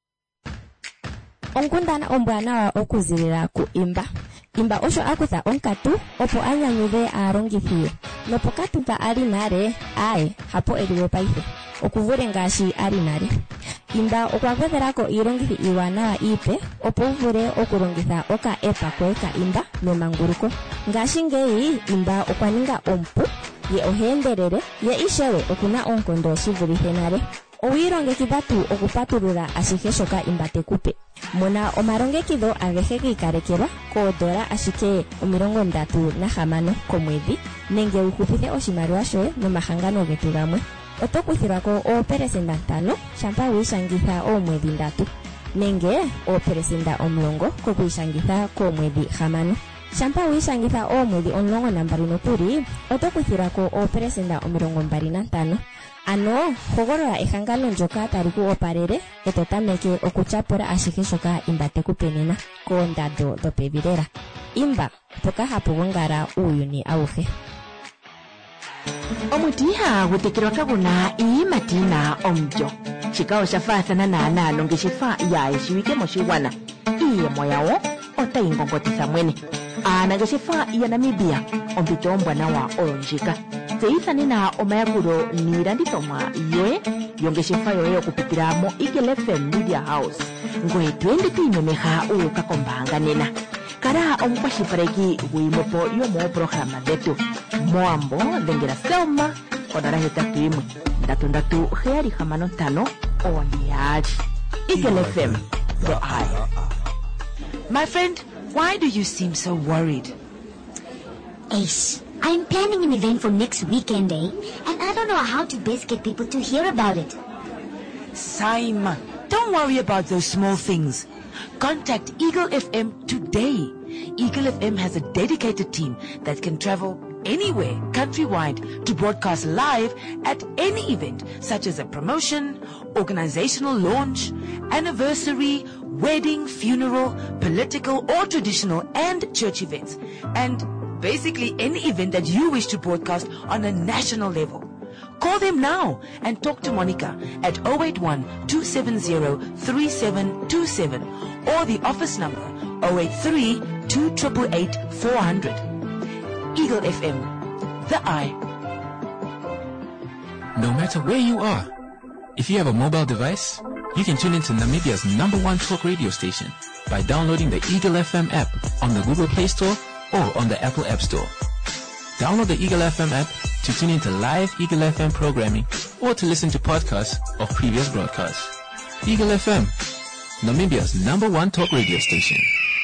onkundana ombwanawa okuzilila ku imba osho akutha onkatu opo anyanyudhe aalongithi nopokatu mpa ali nale hapo eliwe paife okuvule ngaashi ali nale imba okwagwedhelako iilongithi iiwanawa iipe opo uvule okulongitha oka-epa koye ka imba memanguluko ngaashingeyi imba okwaninga ompu ye oheendelele ye ishewe okuna oonkondo shivulithe nale owiilongekidha tu okupatulula ashihe shoka imba tekupe mona omalongekidho agehe giikalekelwa $1 ashike 36 komwedhi nenge wuhupithe oshimaliwa shoye nomahangano getu gamwe oto kuthilwako 5% shampa wiishangitha oomwedhi 3 nenge 10% kokwiishangitha koomwedhi 6 shampa wiishangitha oomwedhi 12 nokuli oto kuthilwako 25% ano hogolola ehangano ndyoka tali ku opalele eto tameke okutyapula ashihe shoka imba tekupe nena koondando dhopevi lela imba mpoka hapu gongala uuyuni awuhe omutiha gutekelwa kaguna iiyimati yina omulyo shika oshafaathana naalongeshefa yaeshiwike moshigwana iiyemo yawo otayi ngongotitha mwene aanangeshefa yaNamibia ompito ombwanawa oyo ndjika tseyitha nena omayakulo niilandithomwa yoye yongeshefa yoye okupitila mo Eagle FM Media House ngoye twende tuyimemeha uuka kombaanga nena kala omukwashilipaleki guyimwepo yomoopolohalama dhetu moambo dhengela Selma 081 Eagle FM, the eye. My friend, why do you seem so worried? Ace, I'm planning an event for next weekend, and I don't know how to best get people to hear about it. Simon, don't worry about those small things. Contact Eagle FM today. Eagle FM has a dedicated team that can travel anywhere countrywide to broadcast live at any event, such as a promotion, organizational launch, anniversary, wedding, funeral, political or traditional and church events, and basically any event that you wish to broadcast on a national level. Call them now and talk to Monica at 081-270-3727 or the office number 083-288-400. Eagle FM, the eye. No matter where you are, if you have a mobile device, you can tune into Namibia's #1 talk radio station by downloading the Eagle FM app on the Google Play Store or on the Apple App Store. Download the Eagle FM app to tune into live Eagle FM programming or to listen to podcasts of previous broadcasts. Eagle FM, Namibia's #1 talk radio station.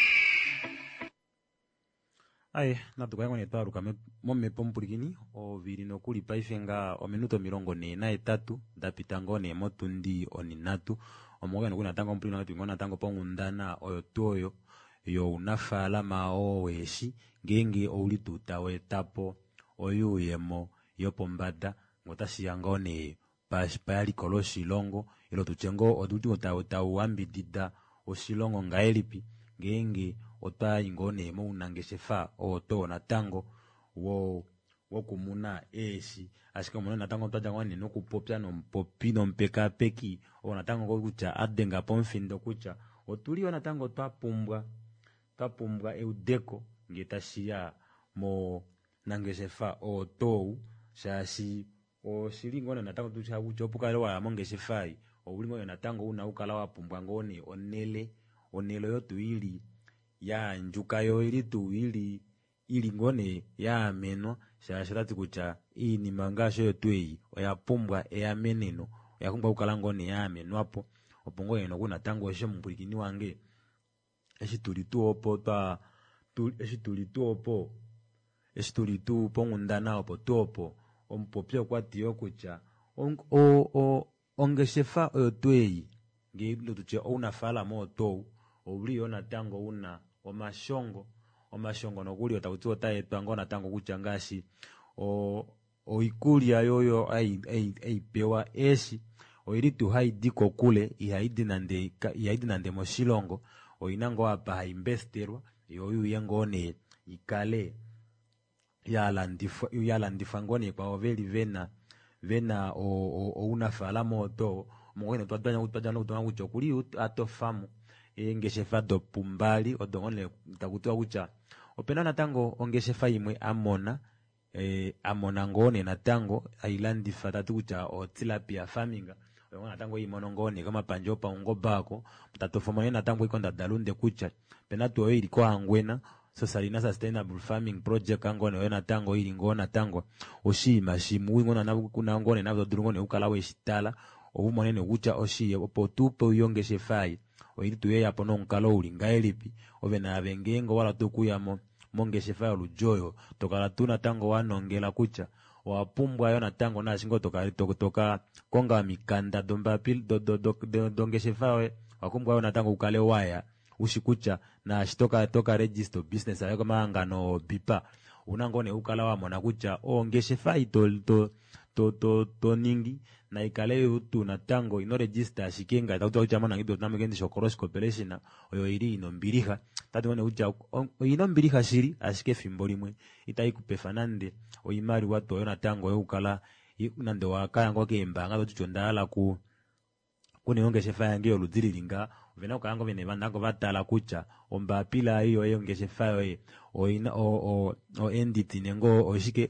Ai, natukayengo netwaluka momepo mpulikini ovili nokuli paife nga ominuto 43 dapita ngone motundi oninatu omoga nokuli natango mpulino ngati ngona natango pongundana oyo tuoyo yo unafaalama oweshi ngenge ouli tutawetapo oyuyemo yopombada ngotashiya ngone payalikolo oshilongo ilo tuchengo oduti otawambidida oshilongo ngaelipi ngenge otwayi ngone mounangeshefa oto natango wo wokumuna eshi ashike muna natango twaja ngone nokupopya nompopi nompeka peki onatango kucha adenga pomfindo kucha otuli natango twapumbwa eudeko ngetashiya mo nangeshefa otou shashi oshili ngone natango tucha kucha opukale waya mongeshefa owuli ngone natango una ukala wapumbwa ngone onelo yotu ili ya njuka yo ili tu ili ngone ya menwa shashi tati kucha inima ngasho yotu oyapumbwa eyameneno oyakumbwa ukala ngone ya menwapo opo ngone no kuna tango eshe mumbulikini wange eshitulitu pongundana opo tuopo ompopyo kwatiyo kucha ongeshefa oyo twei ngelo tuche unafalama otou owuli yo natango una omashongo nokuli otakuti otayetwa ngo natango kucha ngashi oikulya yoyo aipewa eshi oili tu haidi kokule ihaidi nande moshilongo oina ngo apa hainvestelwa yoyuye ngone ikale yalandifwa ngone kwa veli vena unafalama oto mongwene twadanya kucho kuli atofamu engeshefa dopumbali odongone takutiwa kucha opena natango ongeshefa imwe amona ngone natango ailandifa tatu kucha tilapia farming oyo natango imono ngone kama panjo pa ungobako tatofoma natango ikonda dalunde kucha pena tu oyo iliko angwena Salina Sustainable Farming Project angone oyo natango ili ngona natango oshima shimu ngona nabu kuna ngone nabo durungone ukala weshitala obumonene kucha oshiye opo tupo yongeshefa oili tuye yapo nonkalo ulinga elipi ovena abengengo wala tukuyamo mongeshefa olujoyo tokala tuna tango wanongela kucha wapumbwa yo natango nashingo toka konga mikanda dombapil dongeshefa we wakumbwa yo natango ukale waya ushikucha na shitoka toka register business ayo kama ngano bipa unangone ukala wa mona kucha ongeshefa to ningi na ikale yutu natango ino register shikenga tauto kucha mona ngido tunamegendi shokoros corporation oyo ili inombiriha tatu ngone kucha inombiriha shiri ashike fimbo limwe itaikupefa nande oyimari watu oyo natango yo ukala nande wakaya ngoke embanga tucho ndala ku kune ongeshefa yange oludirilinga vena ukaango vene vandango vatala kucha ombapila hiyo ongeshefa yo oina o enditi nengo oshike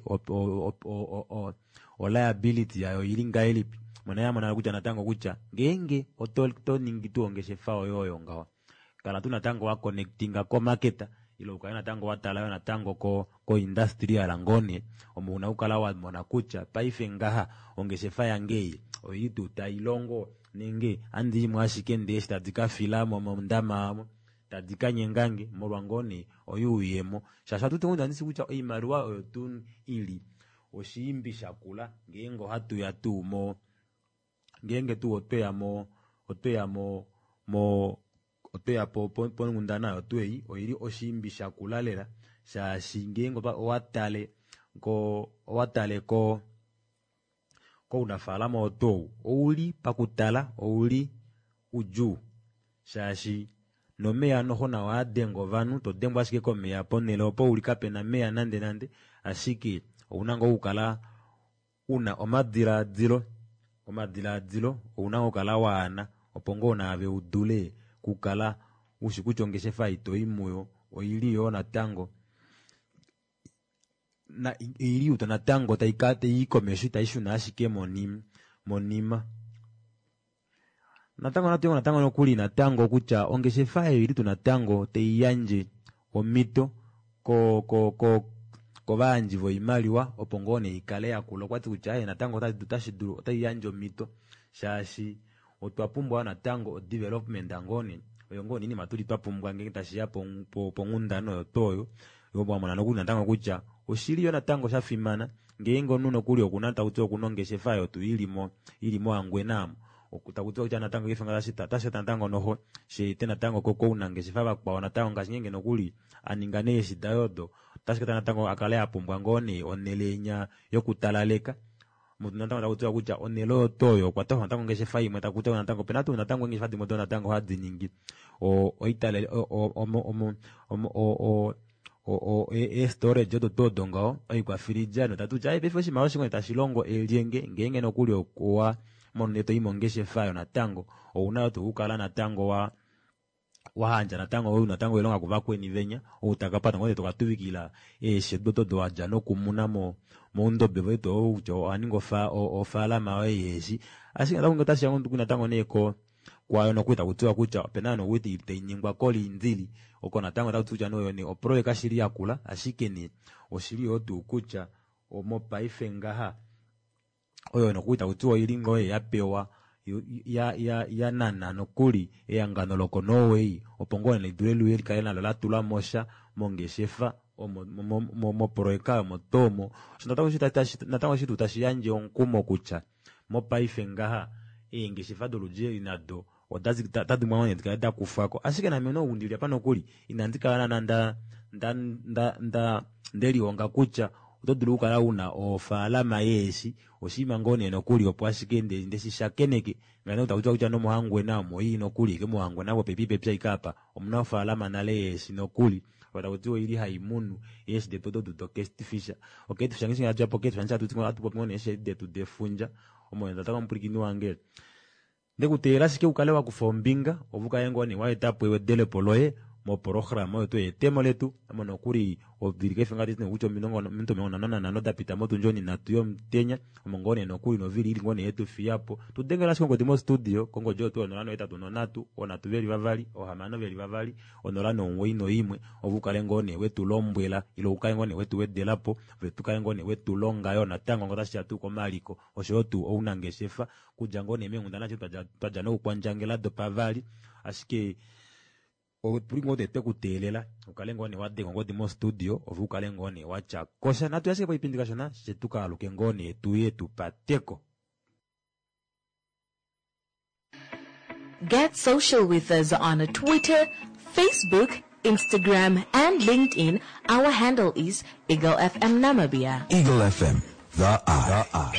o liability yayo ilinga elipi mwana yamona kucha natango kucha ngenge to ningi tu ongeshefa yo ngawa kala tu natango wa connectinga ko marketa ilo ukana natango watala yo natango ko industry ya langone omuna ukala wa mona kucha paife ngaha ongeshefa yange oyitu tailongo nenge andi mwashike ndesi tadika filamo mondama tadika nyengange molwangone oyuyemo shasha tutengo ndisi kucha imaruwa oyotun ili oshimbi shakula ngengo hatu ya tumo ngenge tu otoya po ngundana yotwei oili oshimbi shakula lela shashi ngengo pa watale ko unafalama otou ouli pakutala ouli uju shashi no meya noho na wadengo vanu to dembo ashike ko meya ponele opo uli kapena meya nande ashike unango ukala una omadiladilo unango ukala wana opongo na ave udule kukala ushikuchongeshefa itoimuyo oili yo natango na ili utanatango taikate ikomeshu taishuna ashike monima natango nokuli natango kucha ongeshefa ili tunatango teiyanje omito ko banji voimaliwa opongone ikale yakulo kwati kucha natango tutashiduru taiyanje omito shashi otwapumbwa natango development angone oyongo nini matuli twapumbwa ngenge tashiya pongundano yotoyo yobo mwana nokuli natango kucha oshili yo natango shafimana ngengo nuno kuli okunata uti okunongeshefa yo tu ilimo angwenamo okutakuti kucha natango kifanga tashita natango noho shete natango koko unangeshefa bakwa natango ngashingenge nokuli aningane shidayodo tashita natango akale apumbwa ngone onelenya yokutalaleka mutu natango takuti kucha onelo toyo kwata natango ngeshefa imwe takuti natango penatu natango ngeshefa dimoto natango hadi nyingi o itale storage to dongao kwa firijano tatuja befo shimao shingo tashilongo elienge ngenge no kuli okwa moneto imongeshe fayo na tango unayo to ukala na tango wa hanja na tango wewe na tango elonga kuva kweni venya utakapata ngote tokatubikila shedoto do ajano kumuna mo ndo beveto ujo aningo fa ofala mawe yeshi asinga tango tashi yango tukuna tango neko kwa no kuita kutua kucha penano witi itenyingwa koli inzili okona tango tatuja no yoni opro kashiri yakula ashike ni oshiri otu kucha omo paifengaha oyo no kuita kutua ilingo yapewa ya nana no kuli ngano loko no way opongone le durelu yeli kaena la tula mosha mongeshefa mo proeka mo tomo nataka shitu tashiyanje onkumo kucha mo paifengaha ngeshefa doluje inado odazi tatu mwana ndikada kufako ashike na meno undili hapana kuli inandika nda ndeli onga kucha utoduluka la una ofala mayeshi oshima ngone no kuli opwashike ndeshishakeneke ngana utakuja kucha no muhangwe namo ino kuli ke muhangwe nabo pepipe pya ikapa omnafala manale yeshi no kuli watakuwa ili haimunu yeshi de todo do kestifisha okay tushangisha ya pocket fancha tutingo atupomone yeshi de to defunja omo ndataka mplikini wange ndekutera shike ukalewa kufombinga ovuka yengo ni waetapo we dele poloye mo programa yo to etemo letu amono kuri ovirike fenga tine ucho minto meona na noda pita moto njoni na tuyo mtenya mongone no kuri no vili ili ngone yetu fiapo tudengela shiko ngotimo studio kongo jo to no eta tunonatu ona tuveli vavali o hamano veli vavali onorano nweino imwe ovuka lengone wetu lombwela ilo ukayengone wetu wedelapo vetu kayengone wetu longa yo na tango ngotashi tu ko maliko oshotu ounangeshefa kujangone mengunda na chitu tajano kwanjangela do pavali ashike o pringo de tekutelela ukalengo ne wade ngodi mo studio ovukalengo ne wacha kosha na tuyasike pa ipindikashona shetuka lukengone tuyetu pateko. Get social with us on Twitter, Facebook, Instagram, and LinkedIn. Our handle is Eagle FM Namibia. Eagle FM, the eye.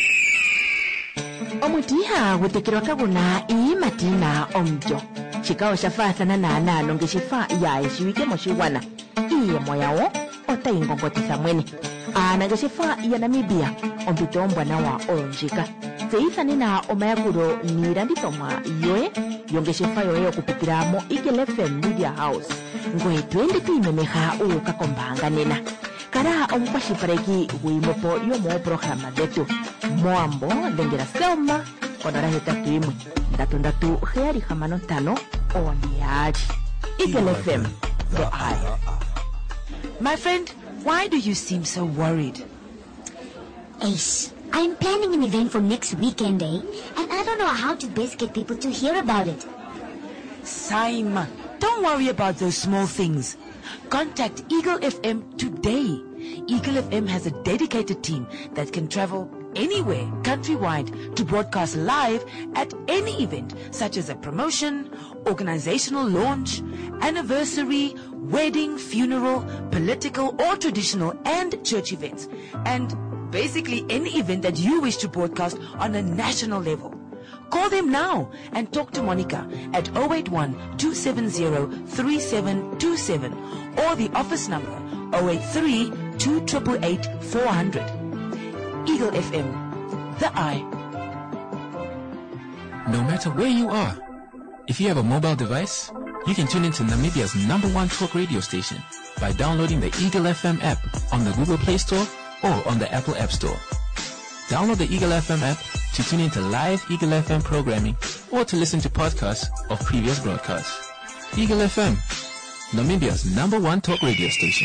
Omutiha wetekirwa kaguna imatina omjo. Chikao shafathana na nalo ngeshifa ya eshiwike moshiwana. Iye moyawo otaingongotisa mwene. Ngeshifa ya Namibia ompitombwa na wa olonjika. Seithani na omayakuro niranditoma yoe yongeshifa yoe kupitiramo Eagle FM Media House. Ngoe twende tuimemeha ukakombanga nena. Kara ompashipareki wimopo yomo programa detu. Moambo lengera selma onara hetatu imwe. Ndatu heari hamano tano oniaji. Eagle FM, the eye. My friend, why do you seem so worried? Ace, I'm planning an event for next weekend, and I don't know how to best get people to hear about it. Saima, don't worry about those small things. Contact Eagle FM today. Eagle FM has a dedicated team that can travel anywhere countrywide to broadcast live at any event, such as a promotion, organizational launch, anniversary, wedding, funeral, political or traditional and church events, and basically any event that you wish to broadcast on a national level. Call them now and talk to Monica at 081-270-3727 or the office number 083-288-400. Eagle FM, the eye. No matter where you are, if you have a mobile device, you can tune into Namibia's #1 talk radio station by downloading the Eagle FM app on the Google Play Store or on the Apple App Store. Download the Eagle FM app to tune into live Eagle FM programming or to listen to podcasts of previous broadcasts. Eagle FM, Namibia's #1 talk radio station.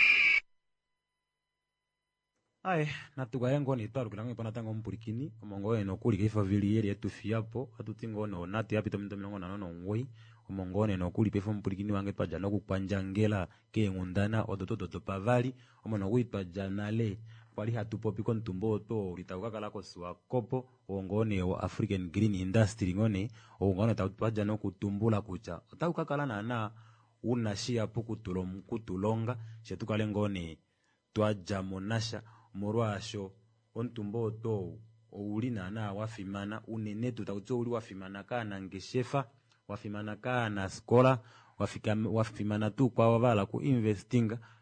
Ai, natukayengo ni taru kulango ipana tango mpurikini, omongo eno kuli kifa vili yeri etu fiapo, atutingo no nati hapi tomito milongo na nono ngoi, omongo eno kuli pefa mpurikini wange pajano kupanjangela ke ngundana odoto pavali, omono kui pajanale, wali hatupopi kontumbo to litauka lako suwa kopo, ongone o African Green Industry ngone, ongone pajano kutumbula kucha, otauka kala na unashia puku kutulonga, shetukale ngone tua jamonasha, morwasho ontumbo to oulina na wafimana unenetu tauto uli wafimana kana ngeshefa wafimana kana skola wafimana tu kwa wavala ku investinga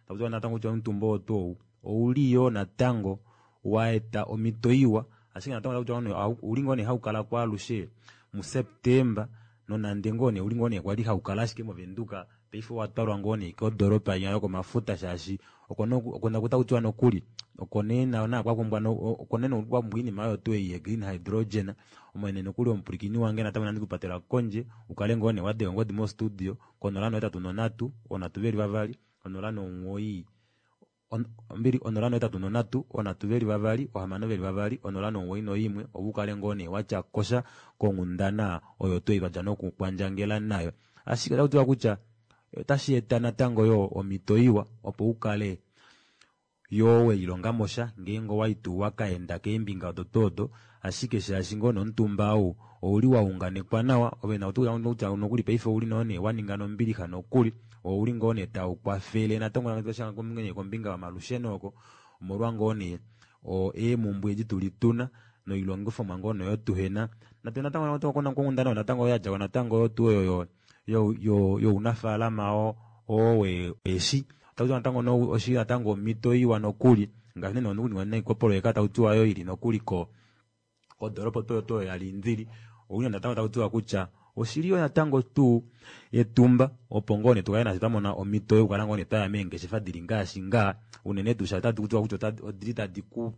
takuti natango cha ntumbo oto ouliyo natango waeta omitoiwa ashinga natango takuti ulingo ne haukala kwa lushe mu September no nandengone ulingo ne kwali haukala shike mo venduka peifo watwarwa ngone ko doropa yako mafuta shashi okona kutakuti no kuli okonena na kwa kumbwa no okonena kwa mbwini mayo to ye green hydrogen omwene no kuli ompurikini wange natamana ndikupatela konje ukalengo ne wade ngodi mo studio konolano eta tunonatu ona tuveri bavali onolano ngoi mbiri onolano eta tunonatu ona tuveri bavali ohamano veri bavali onolano ngoi no imwe obukalengo ne wacha kosha kongundana oyo to ibaja no kwanjangela nayo ashika takuti wakucha tashietana tango yo omitoiwa opo ukale yowe ilongamosha ngengo waitu wakaenda kembinga dotodo ashike shashingo no ntumbao oli waunganekwa nawa obena utuya unokuli peife uli none waningano mbili hano kuli oli ngone ta ukwafele na tango ngashanga komngene kombinga wa malushenoko omorwango one o mumbwe jitulituna no ilongofo mangono yo tuhena na tena tango na kona ngundana na tango yaja na tango yo tuyo yo unafalama owe eshi takuti natango no oshira tango mitoiwa no kuli ngane no nduni wana ikopolo ekata utuwa yo ili no kuli ko doropo to ya lindiri uyo natango takuti wakucha oshiriyo natango tu etumba opongone tukayana zitamona omitoiwa kalango ne taya menge shefadiringa shinga unene tu shatatu kutuwa kucho tadita diku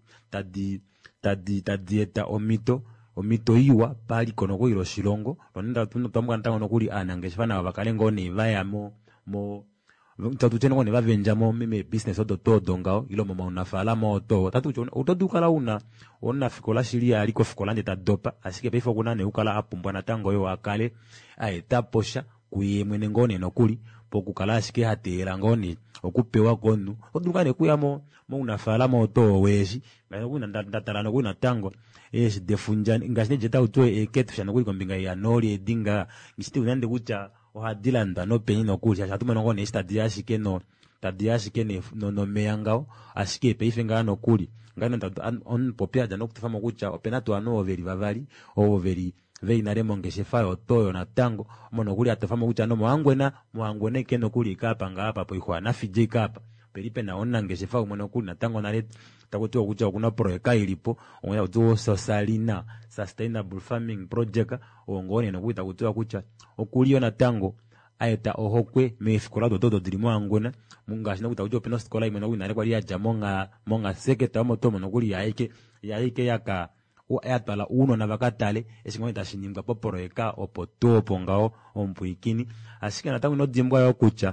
tadieta omitoiwa pali kono ko shilongo londa tunatamwa ntango nokuli anangeshifana bakalengo ne bayamo mo tatuchene ngone bavenjamo meme business odo todo ngao ilo mama unafalama oto tatucho utodukala una fikola shilia aliko fikola ndeta dopa asike pefo kuna ne ukala apumbwa na tango yo akale aetaposha kuyemwene ngone nokuli pokukala asike hatera ngone okupewa konu odukane kuyamo mo unafalama oto weshi ngane kuna ndatalano kuna tango defunjani ngasine jeta utwe eketu shana kuli kombinga ya noli edinga ngisiti unande kucha ohadilanda no penyi no kuli shatu meno ngone stadiashike no meyangao ashike peife ngano kuli ngano on popia jano kutafama kucha openato ano overi bavali overi vei naremo ngeshefa otoyo na tango mono kuli atafama kucha no mwangwena keno kuli kapa ngapa poihwa na fije kapa pelipe naona ngeshefa mono kuli na tango na let takuti okucha kuna project ilipo ongoya uzo Sosalina sustainable farming project ongone no kuita kutoa kucha okuliyo na tango aeta ohokwe mefikola dododo dilimo angona munga shina kuita kucho peno skola imeno kwina kwa ya monga seketa motomo no kuli yaike yaka atala uno na vakatale esingone tashinimba poporo eka opoto pongao ompuikini asika na tango no dimbwa yo kucha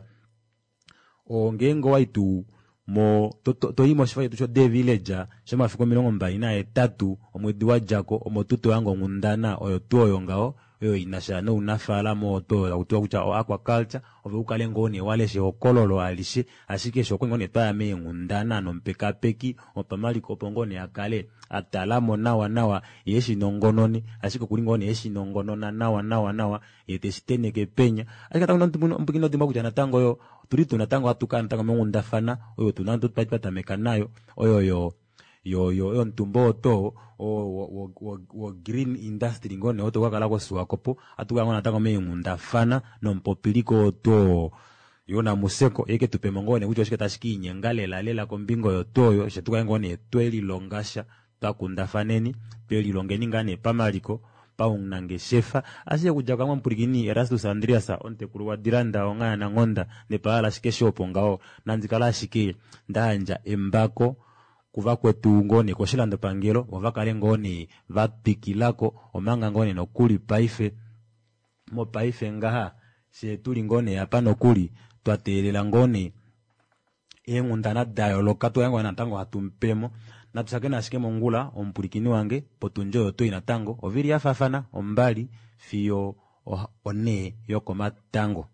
ongengo waitu mo toimo shifa yetu de villager shema fiko 23 omwedi wa jako omotuto yango ngundana oyo tuoyo ngao oyo inasha no unafala moto la kutoa kucha aquaculture ovukale ngone wale she okololo alishe ashike shoko ngone twa me ngundana no mpeka peki opamali kopongone akale atalamo nawa yeshi nongononi ashike kulingone yeshi nongonona nawa yetesitene kepenya ashika tango mpikino dimba kuja na tango yo tulito na tango atukana tango mungundafana oyo tunanto twapata mekanayo oyo yo ntumbo to o green industry ngone oto wakala ko suakopo atuka ngona tango mungundafana no mpopiliko to yona museko yeke tupemongone kucho shike tashiki nyengalela lela kombingo yo toyo shetuka ngone tweli longasha takundafaneni peli longeni ngane pamaliko paunange shefa asiye kuja kama mpurikini Erastus Andreas onte kuruwa diranda ongana na ngonda ne paala shike shopo ngao nanzikala shike ndanja embako kuva kwetu ngone koshilanda pangelo wavakale ngone vapikilako omanga ngone no kuli paife mo paife ngaha she tuli ngone apano kuli twatelela ngone engundana dialogue to yango na tango hatumpemo na tusakena shike mongula ompurikini wange potunjo to ina tango oviri afafana ombali fio one yoko matango